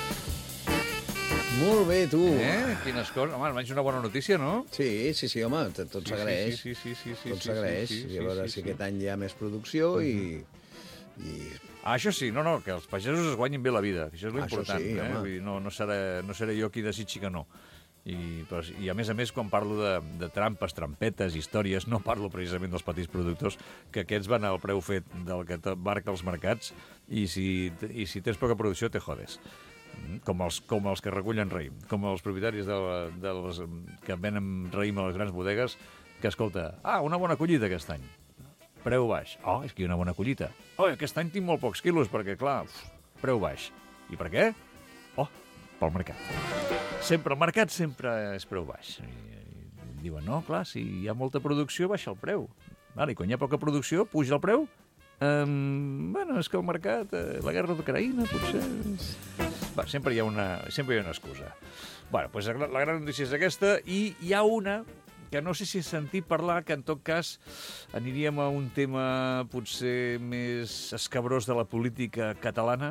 Molt bé, tu. Eh? Quines coses. Home, almenys una bona notícia, no? Sí, sí, sí, home, tot s'agraeix. Sí, sí, sí, sí, tot s'agraeix. Sí, sí, sí, I a veure sí, si sí. aquest any hi ha més producció i... i... Ah, això sí, no, no, que els pagesos es guanyin bé la vida, això és l'important. Sí, eh? Vull dir, no, no, seré, no seré jo qui desitgi que no. I, però, I a més a més, quan parlo de, de trampes, trampetes, històries, no parlo precisament dels petits productors, que aquests van al preu fet del que marca els mercats, i si, i si tens poca producció, te jodes. Com els, com els que recullen raïm, com els propietaris de, la, de les, que venen raïm a les grans bodegues, que, escolta, ah, una bona collita aquest any. Preu baix. Oh, és que hi ha una bona collita. Oh, aquest any tinc molt pocs quilos, perquè, clar, uf, preu baix. I per què? Oh, pel mercat. Sempre, el mercat sempre és preu baix. I, i diuen, no, clar, si hi ha molta producció, baixa el preu. Vale, i quan hi ha poca producció, puja el preu? Um, bueno, és que el mercat, eh, la guerra d'Ucraïna, potser... Va, sempre hi ha una, sempre hi ha una excusa. Bueno, doncs la, la gran notícia és aquesta, i hi ha una que no sé si he sentit parlar, que en tot cas aniríem a un tema potser més escabrós de la política catalana.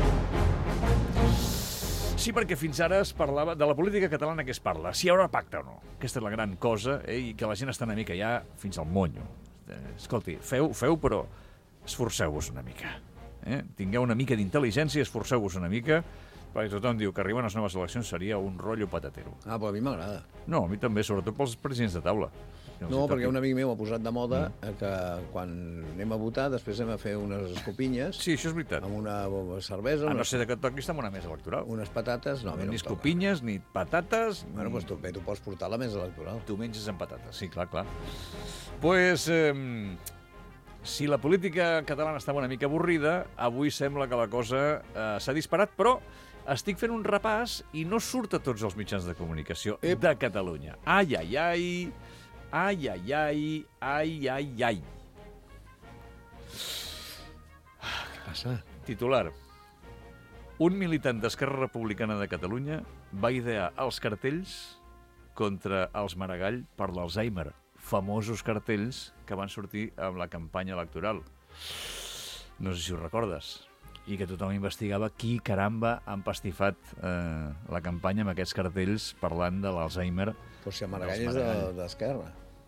Sí, perquè fins ara es parlava de la política catalana, que es parla, si hi haurà pacte o no. Aquesta és la gran cosa, eh? I que la gent està una mica ja fins al monyo. Escolti, feu, feu però esforceu-vos una mica. Eh? Tingueu una mica d'intel·ligència, esforceu-vos una mica, perquè tothom diu que arriben les noves eleccions seria un rotllo patatero. Ah, però a mi m'agrada. No, a mi també, sobretot pels presidents de taula. Que No, els hi perquè toqui. un amic meu ha posat de moda mm. que quan anem a votar després anem a fer unes escopinyes Sí, això és veritat. amb una cervesa, A no unes, ser que et toquis amb una mesa electoral. unes patates... No, a mi no Ni em toca. escopinyes, ni patates... Bueno, ni- doncs tu, bé, tu pots portar a la mesa electoral. Tu menges amb patates, sí, clar, clar. Pues, eh, si la política catalana estava una mica avorrida, avui sembla que la cosa eh, s'ha disparat, però estic fent un repàs i no surt a tots els mitjans de comunicació Ep. de Catalunya. Ai, ai, ai, ai, ai, ai, ai, ai, ai. Què passa? Titular. Un militant d'Esquerra Republicana de Catalunya va idear els cartells contra els Maragall per l'Alzheimer. Famosos cartells que van sortir amb la campanya electoral. No sé si ho recordes. I que tothom investigava qui, caramba, ha empastifat eh, la campanya amb aquests cartells parlant de l'Alzheimer. Però si el Maragall dels és de- Maragall. d'Esquerra.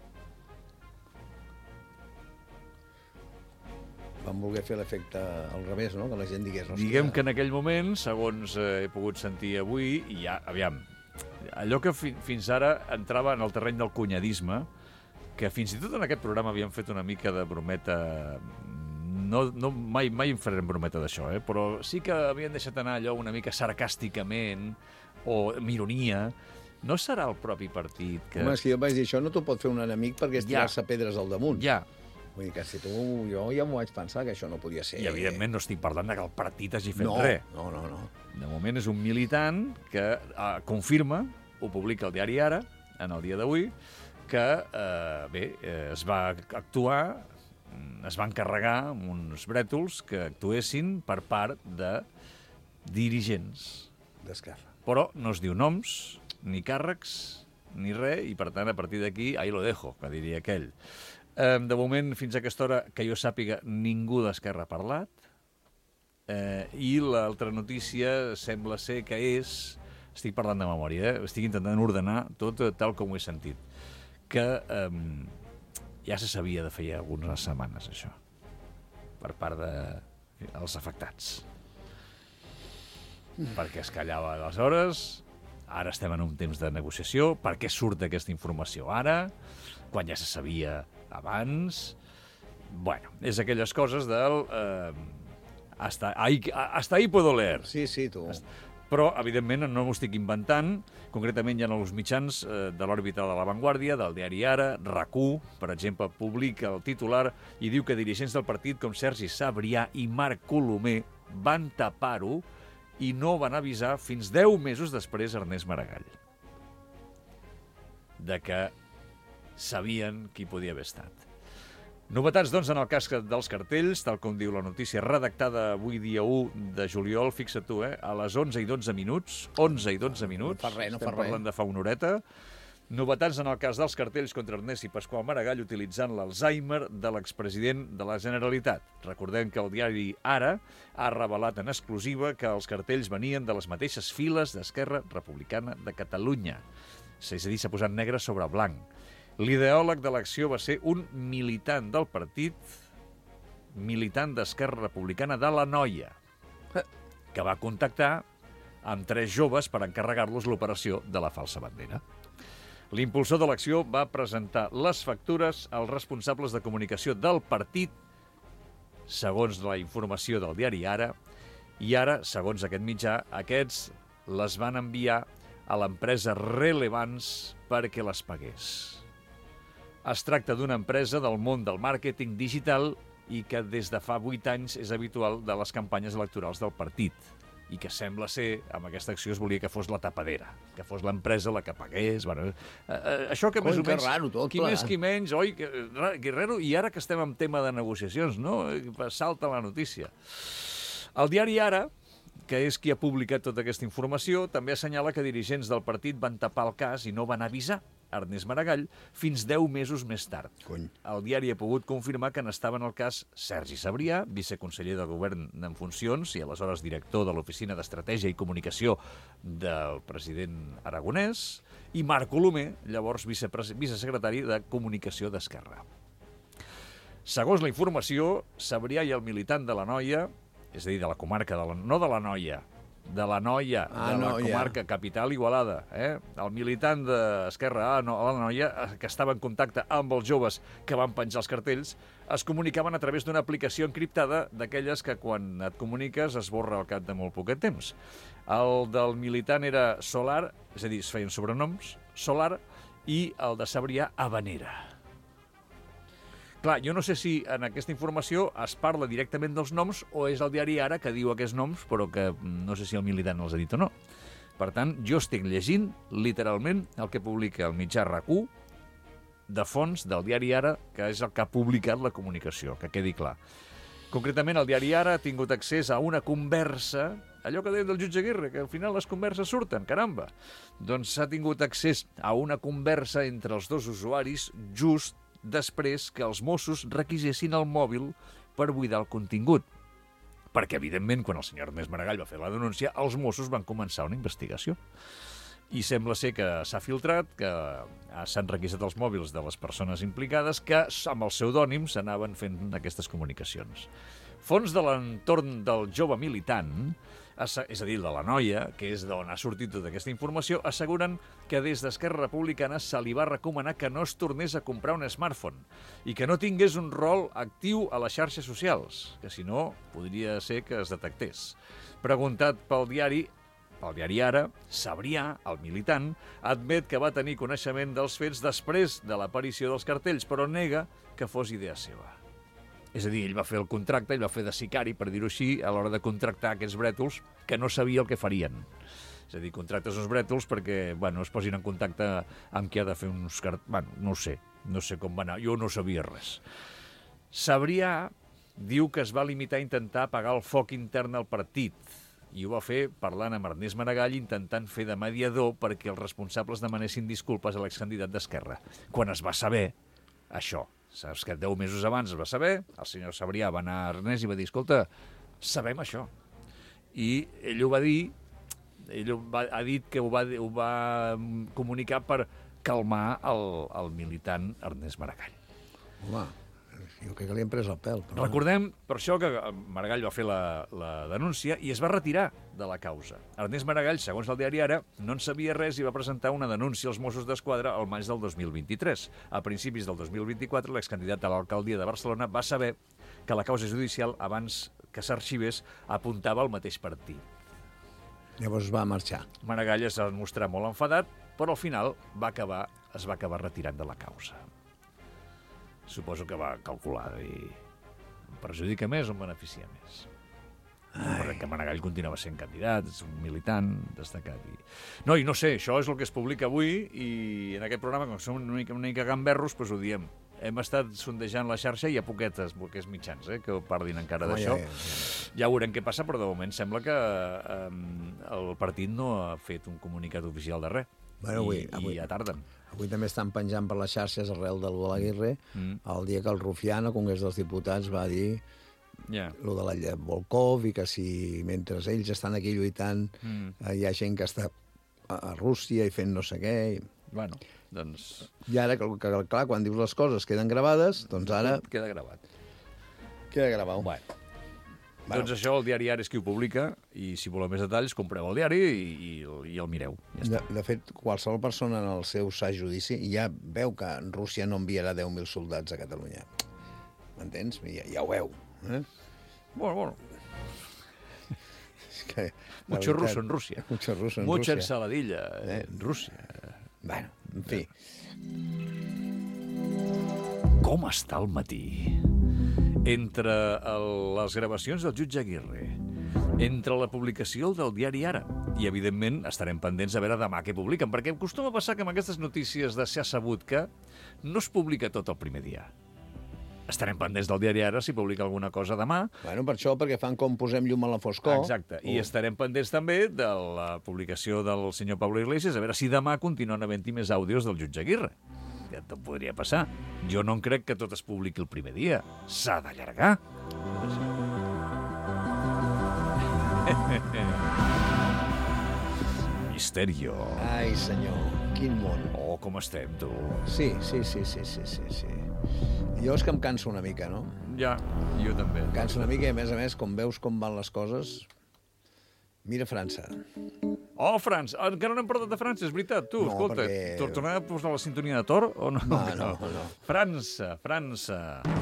Van voler fer l'efecte al revés, no? Que la gent digués... "Hòstia, Diguem que en aquell moment, segons eh, he pogut sentir avui, i ja, aviam, allò que fi, fins ara entrava en el terreny del cunyadisme, que fins i tot en aquest programa havíem fet una mica de brometa... No, no, mai, mai en farem brometa d'això, eh? Però sí que havien deixat anar allò una mica sarcàsticament o amb ironia. No serà el propi partit que... Home, és que jo vaig dir, això no t'ho pot fer un enemic perquè és Ja. tirar-se pedres al damunt. Ja, Vull dir que si tu... Jo ja m'ho vaig pensar, que això no podia ser... i evidentment no estic parlant de que el partit hagi fet no, res. No, no, no. De moment és un militant que eh, confirma, ho publica el diari Ara, en el dia d'avui, que eh, bé, eh, es va actuar, mm, es va encarregar amb uns brètols que actuessin per part de dirigents. D'Esquerra. Però no es diu noms, ni càrrecs, ni res, i per tant, a partir d'aquí, ahí lo dejo, que diria aquell. Eh, de moment, fins a aquesta hora, que jo sàpiga, ningú d'Esquerra ha parlat, eh, i l'altra notícia sembla ser que és... Estic parlant de memòria, eh? Estic intentant ordenar tot tal com ho he sentit. Que eh, ja se sabia de feia algunes setmanes, això, per part dels de, els afectats. Perquè es callava aleshores, ara estem en un temps de negociació, per què surt aquesta informació ara, quan ja se sabia abans... Bueno, és aquelles coses del... Eh, hasta, ahí, hasta ahí puedo leer. Sí, sí, tu. Però, evidentment, no m'ho estic inventant. Concretament, hi ha els mitjans eh, de l'òrbita de La Vanguardia, del diari Ara, RAC u, per exemple, publica el titular i diu que dirigents del partit com Sergi Sabrià i Marc Colomer van tapar-ho i no van avisar fins deu mesos després Ernest Maragall de que sabien qui podia haver estat. Novetats, doncs, en el cas dels cartells, tal com diu la notícia, redactada avui dia u de juliol, fixa't tu, eh, a les onze i dotze minuts, onze i dotze minuts, No fa res, no estem fa res. parlant de fa una horeta. Novetats en el cas dels cartells contra Ernest i Pasqual Maragall utilitzant l'Alzheimer de l'expresident de la Generalitat. Recordem que el diari Ara ha revelat en exclusiva que els cartells venien de les mateixes files d'Esquerra Republicana de Catalunya. És a dir, s'ha posat negre sobre blanc. L'ideòleg de l'acció va ser un militant del partit, militant d'Esquerra Republicana de la Noia, que va contactar amb tres joves per encarregar-los l'operació de la falsa bandera. L'impulsor de l'acció va presentar les factures als responsables de comunicació del partit, segons la informació del diari Ara, i ara, segons aquest mitjà, aquests les van enviar a l'empresa Relevance perquè les pagués. Es tracta d'una empresa del món del màrqueting digital i que des de fa vuit anys és habitual de les campanyes electorals del partit i que sembla ser, amb aquesta acció es volia que fos la tapadera, que fos l'empresa la que pagués. Bueno, eh, eh, això que Coi, més o que menys... raro tot, qui clar. més, qui menys, oi? Que, ra- que raro, i ara que estem en tema de negociacions, no? Salta la notícia. El diari Ara, que és qui ha publicat tota aquesta informació, també assenyala que dirigents del partit van tapar el cas i no van avisar Ernest Maragall fins deu mesos més tard. Cony. El diari ha pogut confirmar que n'estava en el cas Sergi Sabrià, viceconseller del govern en funcions i aleshores director de l'Oficina d'Estratègia i Comunicació del president aragonès, i Marc Colomer, llavors vicepres- vicesecretari de Comunicació d'Esquerra. Segons la informació, Sabrià i el militant de la Noia, és a dir, de la comarca, de la, no de la Noia, de la Noia, Ah, de la Noia. comarca capital Igualada. Eh? El militant d'Esquerra a la Noia, que estava en contacte amb els joves que van penjar els cartells, es comunicaven a través d'una aplicació encriptada d'aquelles que quan et comuniques es borra al cap de molt poquet temps. El del militant era Solar, és a dir, es feien sobrenoms, Solar, i el de Sabrià, Habanera. Clar, jo no sé si en aquesta informació es parla directament dels noms o és el diari Ara que diu aquests noms, però que no sé si el militant els ha dit o no. Per tant, jo estic llegint literalment el que publica el mitjà RAC u de fons del diari Ara, que és el que ha publicat la comunicació, que quedi clar. Concretament, el diari Ara ha tingut accés a una conversa, allò que deia del jutge Aguirre, que al final les converses surten, caramba. Doncs s'ha tingut accés a una conversa entre els dos usuaris just després que els Mossos requisessin el mòbil per buidar el contingut. Perquè, evidentment, quan el senyor Ernest Maragall va fer la denúncia, els Mossos van començar una investigació. I sembla ser que s'ha filtrat, que s'han requisat els mòbils de les persones implicades, que amb els pseudònims anaven fent aquestes comunicacions. Fons de l'entorn del jove militant, és a dir, de la Noia, que és d'on ha sortit tota aquesta informació, asseguren que des d'Esquerra Republicana se li va recomanar que no es tornés a comprar un smartphone i que no tingués un rol actiu a les xarxes socials, que si no podria ser que es detectés. Preguntat pel diari, pel diari Ara, Sabrià, el militant, admet que va tenir coneixement dels fets després de l'aparició dels cartells, però nega que fos idea seva. És a dir, ell va fer el contracte, ell va fer de sicari, per dir-ho així, a l'hora de contractar aquests brètols que no sabia el que farien. És a dir, contractes uns brètols perquè, bueno, es posin en contacte amb qui ha de fer uns cartells. Bueno, no ho sé, no sé com va anar. Jo no sabia res. Sabrià diu que es va limitar a intentar apagar el foc intern al partit i ho va fer parlant amb Ernest Maragall intentant fer de mediador perquè els responsables demanessin disculpes a l'excandidat d'Esquerra. Quan es va saber això, saps que deu mesos abans es va saber, el senyor Sabrià va anar a Ernest i va dir, escolta, sabem això. I ell ho va dir, ell ho va, ha dit que ho va, ho va comunicar per calmar el, el militant Ernest Maragall. Home, jo crec que li han pres el pèl. Però... Recordem, per això, que Maragall va fer la, la denúncia i es va retirar de la causa. Ernest Maragall, segons el diari Ara, no en sabia res i va presentar una denúncia als Mossos d'Esquadra al maig del dos mil vint-i-tres. A principis del dos mil vint-i-quatre, l'excandidat a l'alcaldia de Barcelona va saber que la causa judicial, abans que s'arxivés, apuntava al mateix partit. Llavors va marxar. Maragall es va mostrar molt enfadat, però al final va acabar, es va acabar retirant de la causa. Suposo que va calcular i em perjudica més o em beneficia més. Perquè Maragall continuava sent candidat, és un militant destacat. I... No, i no sé, això és el que es publica avui i en aquest programa, com som una mica, una mica gamberros, doncs ho diem. Hem estat sondejant la xarxa i hi ha poquetes, poquets mitjans eh, que parlin encara d'això. Ja, ja, ja. ja veurem què passa, però de moment sembla que eh, el partit no ha fet un comunicat oficial de res. Bueno, avui, I, avui, i ja tarden. Avui també estan penjant per les xarxes arrel del Aguirre mm. el dia que el Rufián, al Congrés dels Diputats, va dir yeah. lo de la Volkov i que si mentre ells estan aquí lluitant mm. eh, hi ha gent que està a Rússia i fent no sé què. I... Bueno, doncs... I ara, que, que, clar, quan dius les coses queden gravades, doncs ara... Queda gravat. Queda gravat. Bueno. Bueno. Doncs això, el diari Ara és qui ho publica, i si voleu més detalls, compreu el diari i, i, i el mireu. Ja de, de fet, qualsevol persona en el seu sa judici ja veu que Rússia no enviarà deu mil soldats a Catalunya. M'entens? Ja, ja ho veu. Eh? Bueno, bueno. És que, Mucho veritat, ruso en Rússia. Mucho ruso en Mucha Rússia. ensaladilla eh? en Rússia. Bueno, en fi. Com està el matí? Entre el, les gravacions del jutge Aguirre, entre la publicació del diari Ara, i evidentment estarem pendents a veure demà què publiquen, perquè acostuma a passar que amb aquestes notícies de s'ha sabut que no es publica tot el primer dia. Estarem pendents del diari Ara si publica alguna cosa demà. Bueno, per això, perquè fan com posem llum a la foscor. Exacte, i uh. estarem pendents també de la publicació del senyor Pablo Iglesias, a veure si demà continuen havent-hi més àudios del jutge Aguirre. Ja tot podria passar. Jo no en crec que tot es publiqui el primer dia. S'ha d'allargar. Misterio. Ai, senyor, quin món. Oh, com estem, tu. Sí, sí, sí, sí, sí, sí, sí. Jo és que em canso una mica, no? Ja, jo també. Em canso una mica i, a més a més, com veus com van les coses, Mira França. Oh, França! Encara no hem parlat de França, és veritat, tu, No, escolta. perquè- Tor- Tornem a posar la sintonia de Thor o no? No, no, no. França, França.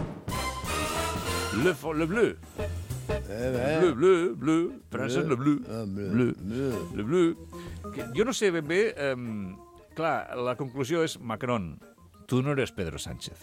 Le, fo- le bleu. Eh, bé. Bleu, bleu, bleu. França és le bleu. Ah, bleu, Bleu. bleu. Le bleu. Que jo no sé ben bé... Um, clar, la conclusió és Macron, tu no eres Pedro Sánchez.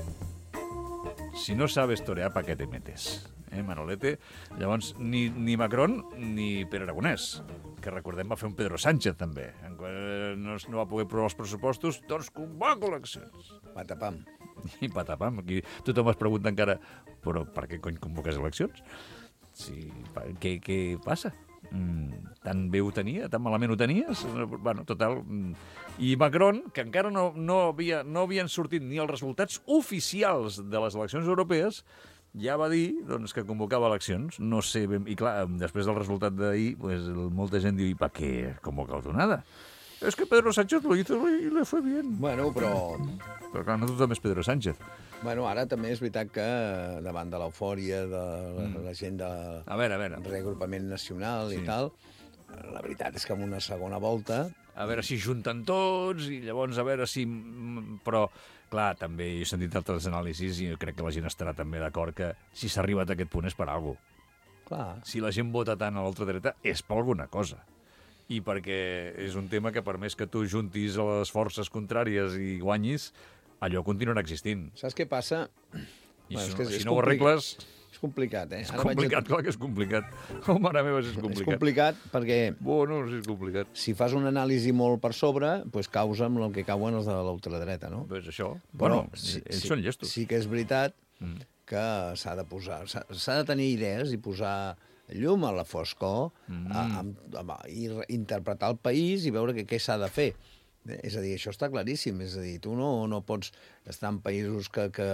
Si no sabes torear, ¿pa qué te metes? Eh, Manolete? Llavors, ni, ni Macron ni Pere Aragonès, que recordem va fer un Pedro Sánchez, també. En quan no, es- no va poder aprovar els pressupostos, doncs convoco eleccions. Patapam. I patapam, aquí tothom es pregunta encara, però per què cony convoques eleccions? Sí, pa- què, què passa? Mm, tan bé ho tenia? Tan malament ho tenies? Bueno, total... mm. I Macron, que encara no, no, havia, no havien sortit ni els resultats oficials de les eleccions europees, ja va dir doncs, que convocava eleccions. No sé ben... I clar, després del resultat d'ahir, pues, molta gent diu, i per què convocau nada? És que Pedro Sánchez lo hizo y le fue bien. Bueno, però... Però clar, no tothom és Pedro Sánchez. Bueno, ara també és veritat que davant de l'eufòria de la, mm. la gent de A veure, a veure. reagrupament nacional Sí. i tal, la veritat és que en una segona volta... A veure si junten tots i llavors a veure si... mm, Però, clar, també he sentit altres anàlisis i crec que la gent estarà també d'acord que si s'ha arribat a aquest punt és per alguna cosa. Clar, Si la gent vota tant a l'ultradreta és per alguna cosa. I perquè és un tema que per més que tu juntis a les forces contràries i guanyis, allò continuarà existint. saps què passa? I Bueno, si, és no, que és- si és no ho compli- arregles, És complicat, eh? és Ara vaig a- complicat, clar que és complicat. Oh, mare meva, és És complicat. complicat perquè Bueno, sí, és complicat. si fas una anàlisi molt per sobre, doncs causa amb el que cauen els de l'ultradreta, no? Pues això, Però bueno, ells són llestos. Sí que és veritat Mm. que s'ha de posar, s'ha s'ha de tenir idees i posar llum a la foscor Mm. a, a, a, i re- interpretar el país i veure que, què s'ha de fer. Eh, És a dir, això està claríssim. És a dir, tu no, no pots estar en països que, que,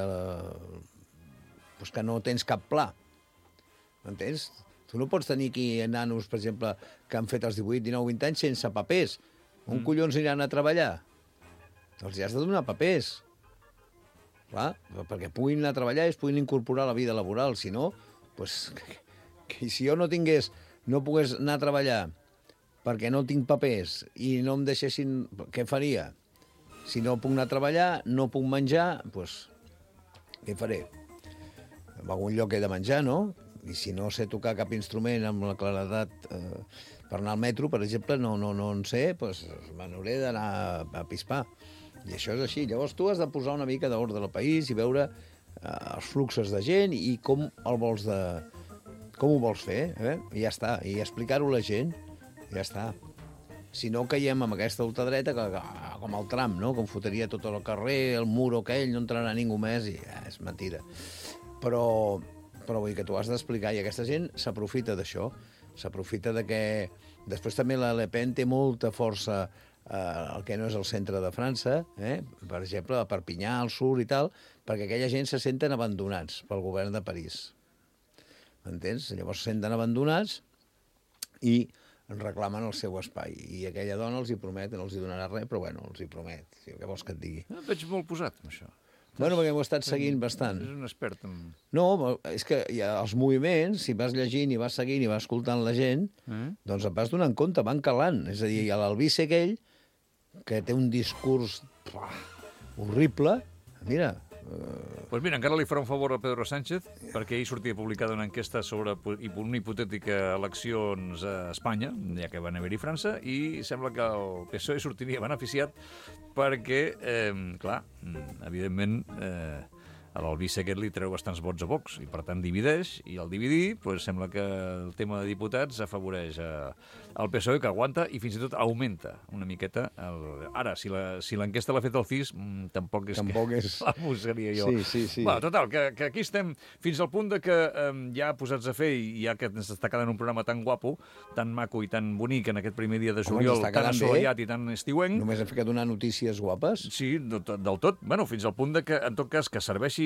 pues que no tens cap pla. M'entens? Tu no pots tenir aquí nanos, per exemple, que han fet els divuit, dinou, vint anys sense papers. On mm. collons aniran a treballar? Els hi has de donar papers. Clar, perquè puguin anar a treballar i es puguin incorporar a la vida laboral. Si no, pues, que, que si jo no tingués, no pogués anar a treballar perquè no tinc papers i no em deixessin... Què faria? Si no puc anar a treballar, no puc menjar, doncs què faré? En algun lloc he de menjar, no? I si no sé tocar cap instrument amb la claredat eh, per anar al metro, per exemple, no, no, no en sé, doncs me n'hauré d'anar a, a pispar. I això és així. Llavors tu has de posar una mica d'ordre al país i veure eh, els fluxos de gent i com el vols de... com ho vols fer, eh? I ja està. I explicar-ho a la gent, ja està. Si no caiem amb aquesta ultradreta, que, que, com el Trump, no? Que em fotria tot el carrer, el muro aquell, no entrarà ningú més, i eh, és mentira. Però, però vull dir que tu has d'explicar, i aquesta gent s'aprofita d'això, s'aprofita de que... Després també la Le Pen té molta força eh, el que no és el centre de França, eh? Per exemple, a Perpinyà, al sud i tal, perquè aquella gent se senten abandonats pel govern de París. M'entens? Llavors se senten abandonats i reclamen el seu espai. I aquella dona els hi promet, no els hi donarà res, però bueno, els hi promet. Sí, què vols que et digui? Et veig molt posat, amb això. Bueno, perquè m'ho he estat seguint bastant. És un expert en... No, és que hi ha els moviments, si vas llegint i vas seguint i vas escoltant la gent, Eh? doncs et vas donant compte, van calant. És a dir, hi ha l'Albice aquell, que té un discurs pua, horrible. Mira, Pues mira, encara li farà un favor a Pedro Sánchez, perquè ahir sortia publicada una enquesta sobre una hipotètica eleccions a Espanya, ja que van haver-hi a França, i sembla que el P S O E sortiria beneficiat perquè, eh, clar, evidentment, eh, a l'Albice aquest li treu bastants vots a Vox, i per tant divideix, i al dividir, pues, sembla que el tema de diputats afavoreix eh, el P S O E, que aguanta i fins i tot augmenta una miqueta. El... Ara, si la, si l'enquesta l'ha fet el C I S, mm, tampoc és Tampoc que... és- la posaria jo. Sí, sí, sí. Bueno, total, que, que aquí estem fins al punt de que eh, ja posats a fer, i ja que ens està quedant un programa tan guapo, tan maco i tan bonic en aquest primer dia de Home, juliol, ens està tan quedant bé. assolellat i tan estiuenc, només hem ficat donar notícies guapes. sí, de tot, del tot. Bueno, fins al punt de que, en tot cas, que serveixi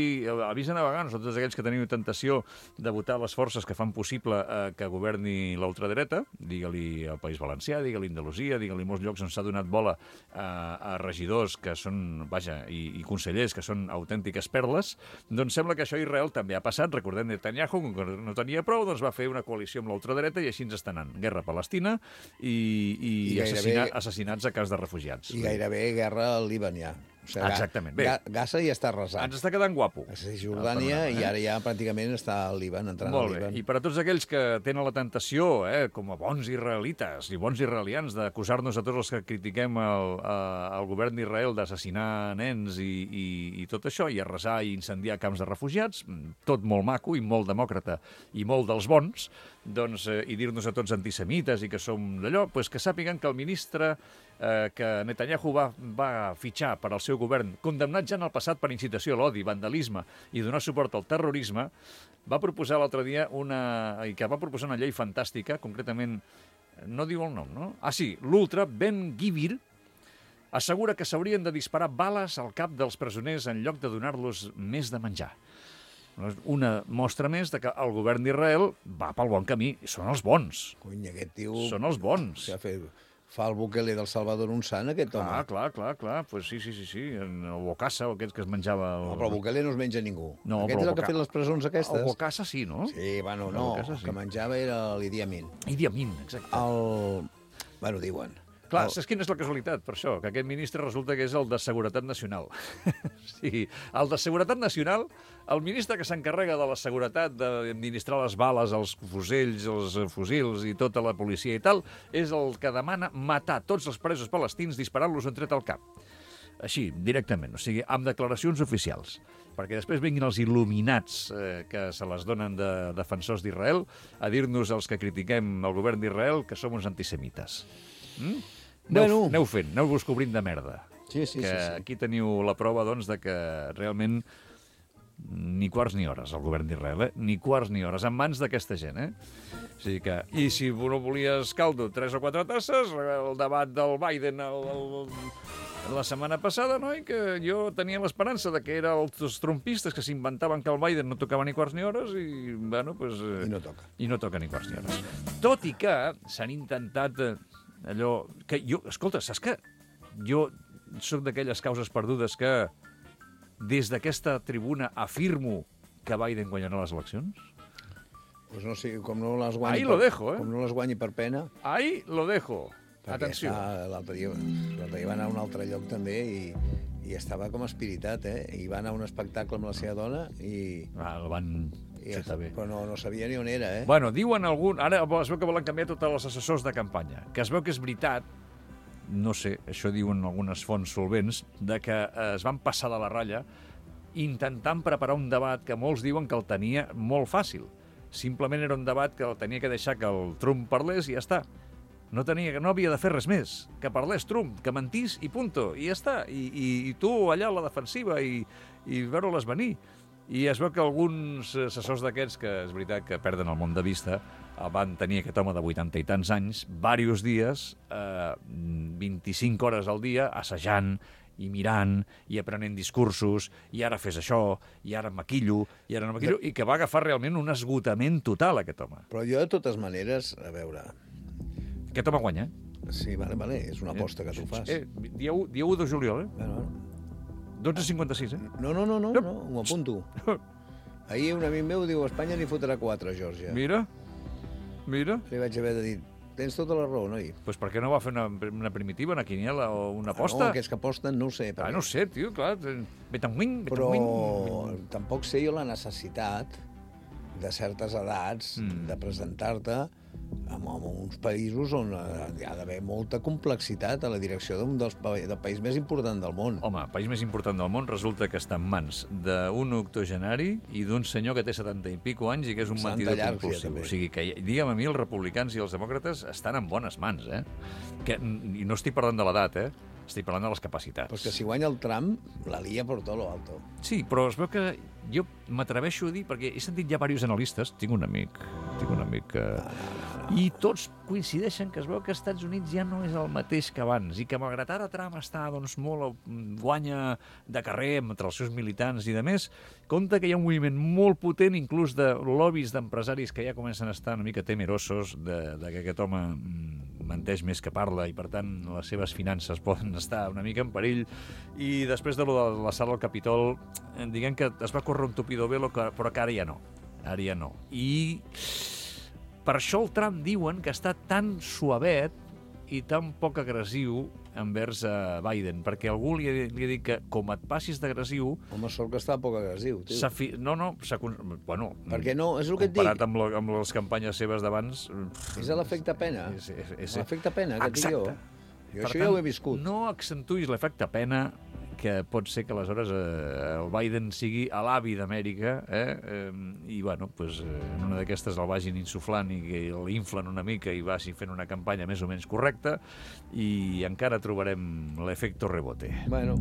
qui avisa navegants, tots aquells que teniu tentació de votar les forces que fan possible eh, que governi l'ultradreta, digue-li al País Valencià, digue-li Andalusia, digue-li molts llocs on s'ha donat bola a, a regidors que són, vaja, i, i consellers que són autèntiques perles, doncs sembla que això a Israel també ha passat. Recordem Netanyahu, com que no tenia prou, doncs va fer una coalició amb l'ultradreta i així ens està anant. Guerra a Palestina i, i, I gairebé... assassina, assassinats a cas de refugiats. I gairebé guerra al Líban, ja. O sigui, exactament. Bé, Ga Gaza ja està arrasat. ens està quedant guapo. És Jordània eh? i ara ja pràcticament està al Líban, entrant Molt al bé. Líban. I per a tots aquells que tenen la tentació, eh, com a bons israelites i bons israelians, d'acusar-nos a tots els que critiquem el, eh, el govern d'Israel d'assassinar nens i, i, i tot això, i arrasar i incendiar camps de refugiats, tot molt maco i molt demòcrata i molt dels bons, doncs, eh, i dir-nos a tots antisemites i que som d'allò, doncs que sàpiguen que el ministre eh, que Netanyahu va, va fitxar per al seu govern, condemnat ja en el passat per incitació a l'odi, vandalisme i donar suport al terrorisme, va proposar l'altre dia una... i que va proposar una llei fantàstica, concretament, no diu el nom, no? Ah, sí, l'Ultra Ben Gvir assegura que s'haurien de disparar bales al cap dels presoners en lloc de donar-los més de menjar. Una mostra més de que el govern d'Israel va pel bon camí. Són els bons. Cony, aquest tio... Són els bons. O sigui, fa el Bukele del Salvador un sant, aquest home. Ah, clar, clar, clar. Pues sí, sí, sí, sí. El Bocassa, o aquests que es menjava... El... No, però el Bukele no es menja ningú. No, aquest és el Boca... que ha fet les presons aquestes. El Bocassa sí, no? Sí, bueno, no. El sí. que menjava era l'Idi Amin. Idi Amin, exacte. El... Bueno, diuen... Clar, el... saps quina és la casualitat, per això? Que aquest ministre resulta que és el de Seguretat Nacional. Sí, el de Seguretat Nacional, el ministre que s'encarrega de la seguretat, d'administrar les bales, els fusells, els fusils i tota la policia i tal, és el que demana matar tots els presos palestins disparant-los un tret al cap. Així, directament, o sigui, amb declaracions oficials. Perquè després vinguin els il·luminats eh, que se les donen de defensors d'Israel a dir-nos els que critiquem el govern d'Israel que som uns antisemites. Mm? Aneu, Bueno. aneu fent, aneu-vos cobrint de merda. Sí, sí, que sí, sí. Aquí teniu la prova, doncs, de que realment ni quarts ni hores, el govern d'Israel, eh? Ni quarts ni hores, en mans d'aquesta gent, eh? O sigui que... I si no volies caldo, tres o quatre tasses, el debat del Biden el, el, la setmana passada, no? I que jo tenia l'esperança de que eren els trumpistes que s'inventaven que el Biden no tocava ni quarts ni hores i, bueno, pues... Eh, I no toca. I no toca ni quarts ni hores. Tot i que s'han intentat... Eh, allò que jo, escolta, saps que jo soc d'aquelles causes perdudes que des d'aquesta tribuna afirmo que Biden guanyarà les eleccions? Pues no sé, com no les guanyi... Ahí lo per, dejo, eh? Com no les guanyi per pena... Ahí lo dejo. Perquè Atenció. està- L'altre dia, l'altre dia va anar a un altre lloc també i, i estava com espiritat, eh? I va anar a un espectacle amb la seva dona i... Ah, el van i fer bé. però no, no sabia ni on era, eh? Bueno, diuen algun... Ara es veu que volen canviar tots els assessors de campanya. Que es veu que és veritat, no sé, això diuen algunes fonts solvents, de que eh, es van passar de la ratlla intentant preparar un debat que molts diuen que el tenia molt fàcil. Simplement era un debat que el tenia que deixar que el Trump parlés i ja està. No, tenia, no havia de fer res més. Que parlés Trump, que mentís i punto. I ja està. I, i, i tu allà a la defensiva i, i veure-les venir. I es veu que alguns assessors d'aquests, que és veritat que perden el món de vista, van tenir aquest home de vuitanta i tants anys, diversos dies, eh, vint-i-cinc hores al dia, assajant i mirant i aprenent discursos, i ara fes això, i ara em maquillo, i ara no maquillo, i que va agafar realment un esgotament total, aquest home. Però jo, de totes maneres, a veure... Aquest home guanya, eh? Sí, vale, vale, és una aposta que tu fas. Eh, dia u, dia u de juliol, eh? Bueno, bueno. dotze cinquanta sis, eh? No, no, no, no, no, m'ho apunto. Ahir un amic meu diu, Espanya n'hi fotrà quatre, Geòrgia. Mira, mira. Li vaig haver de dir, tens tota la raó, noi. Pues per què no va fer una, una primitiva, una quiniela o una aposta? Ah, no, aquests que aposten no ho sé. Ah, no ho sé, tio, clar. Betanwing, Però Betanwing. tampoc sé jo la necessitat de certes edats Mm. de presentar-te en, en uns països on hi ha d'haver molta complexitat a la direcció d'un dels pa del país més important del món. Home, el país més important del món resulta que està en mans d'un octogenari i d'un senyor que té setanta i pico anys i que és un Santa mentidor llàrcia, compulsiu. també. O sigui que, digue'm a mi, els republicans i els demòcrates estan en bones mans, eh? Que, I no estic parlant de l'edat, eh? Estic parlant de les capacitats. Però és que si guanya el Trump, la lia por todo lo alto. Sí, però es veu que jo m'atreveixo a dir, perquè he sentit ja diversos analistes, tinc un amic, tinc un amic que... I tots coincideixen que es veu que als Estats Units ja no és el mateix que abans i que malgrat ara Trump està doncs, molt guanya de carrer entre els seus militants i de més, compta que hi ha un moviment molt potent, inclús de lobbies d'empresaris que ja comencen a estar una mica temerosos de, de que aquest home menteix més que parla i per tant les seves finances poden estar una mica en perill. I després de lo de la sala del Capitol, diguem que es va córrer un tupido velo, però que ara ja no. Ara ja no. I per això el Trump diuen que està tan suavet i tan poc agressiu envers a Biden, perquè algú li ha, li ha dit que com et passis d'agressiu... Home, sort que està poc agressiu, tio. Fi... No, no, bueno... Perquè no, és el que et dic. Comparat amb, la, amb les campanyes seves d'abans... És l'efecte pena. És, és, és... L'efecte pena, que et dic jo. Jo per això tant, ja ho he viscut. No accentuïs l'efecte pena, que pot ser que aleshores eh, el Biden sigui a l'avi d'Amèrica, eh? eh? I, bueno, pues, eh, en una d'aquestes el vagin insuflant i que l'inflen una mica i vagi fent una campanya més o menys correcta i encara trobarem l'efecte rebote. Bueno.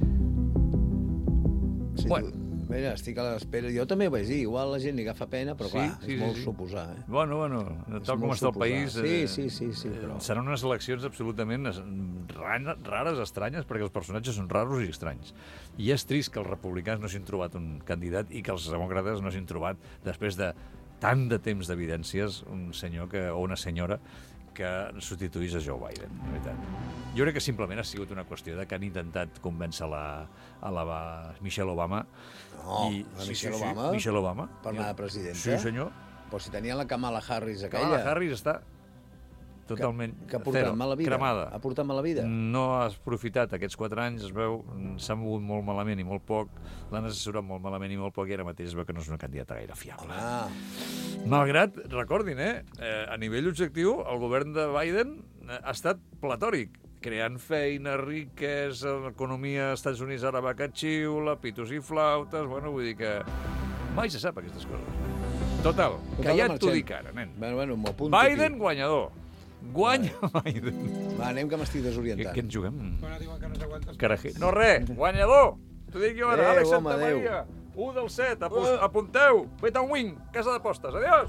Sí, bueno. Tu... Mira, estic a l'espera. Jo també ho vaig dir, igual la gent li agafa pena, però sí, clar, sí, és molt sí, sí. suposar. Eh? Bueno, bueno, tal com està el país... Sí, sí, sí, sí, però... Seran unes eleccions absolutament rares, estranyes, perquè els personatges són raros i estranys. I és trist que els republicans no s'hin trobat un candidat i que els demòcrates no s'hin trobat, després de tant de temps d'evidències, un senyor que, o una senyora que substituís a Joe Biden, de veritat. Jo crec que simplement ha sigut una qüestió de que han intentat convèncer la, a la Michelle Obama. No, i, la sí, Michelle sí, sí, Obama? Michelle Obama. Per anar de presidenta? Sí, senyor. Però si tenia la Kamala Harris aquella... Kamala Harris està totalment que, que ha portat zero, mala vida. cremada. Ha portat mala vida. No ha aprofitat aquests quatre anys, es veu, s'ha mogut molt malament i molt poc, l'han assessorat molt malament i molt poc, i ara mateix es veu que no és una candidata gaire fiable. Ah. Malgrat, recordin, eh, eh, a nivell objectiu, el govern de Biden ha estat platòric, creant feina, riquesa, l'economia als Estats Units ara va que xiula, pitos i flautes, bueno, vull dir que mai se sap aquestes coses. Total, que ja t'ho dic ara, nen. Bueno, bueno, m'ho apunto Biden aquí. guanyador. Guanya Biden. Va, anem que m'estic desorientant. Què ens juguem? Carajé. No, res, guanyador. T'ho dic jo ara, Àlex Santamaria. u del set, apunteu. Bet and win, casa d'apostes. Adiós.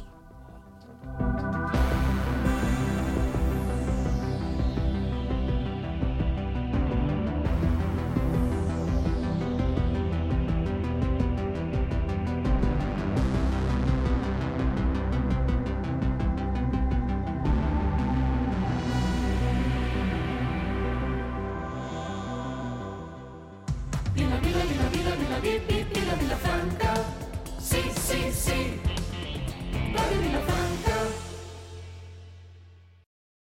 Vila, vila, vila, vila, vila, vila, vila, vila Franca. Sí, sí, sí. Radio Vila Franca.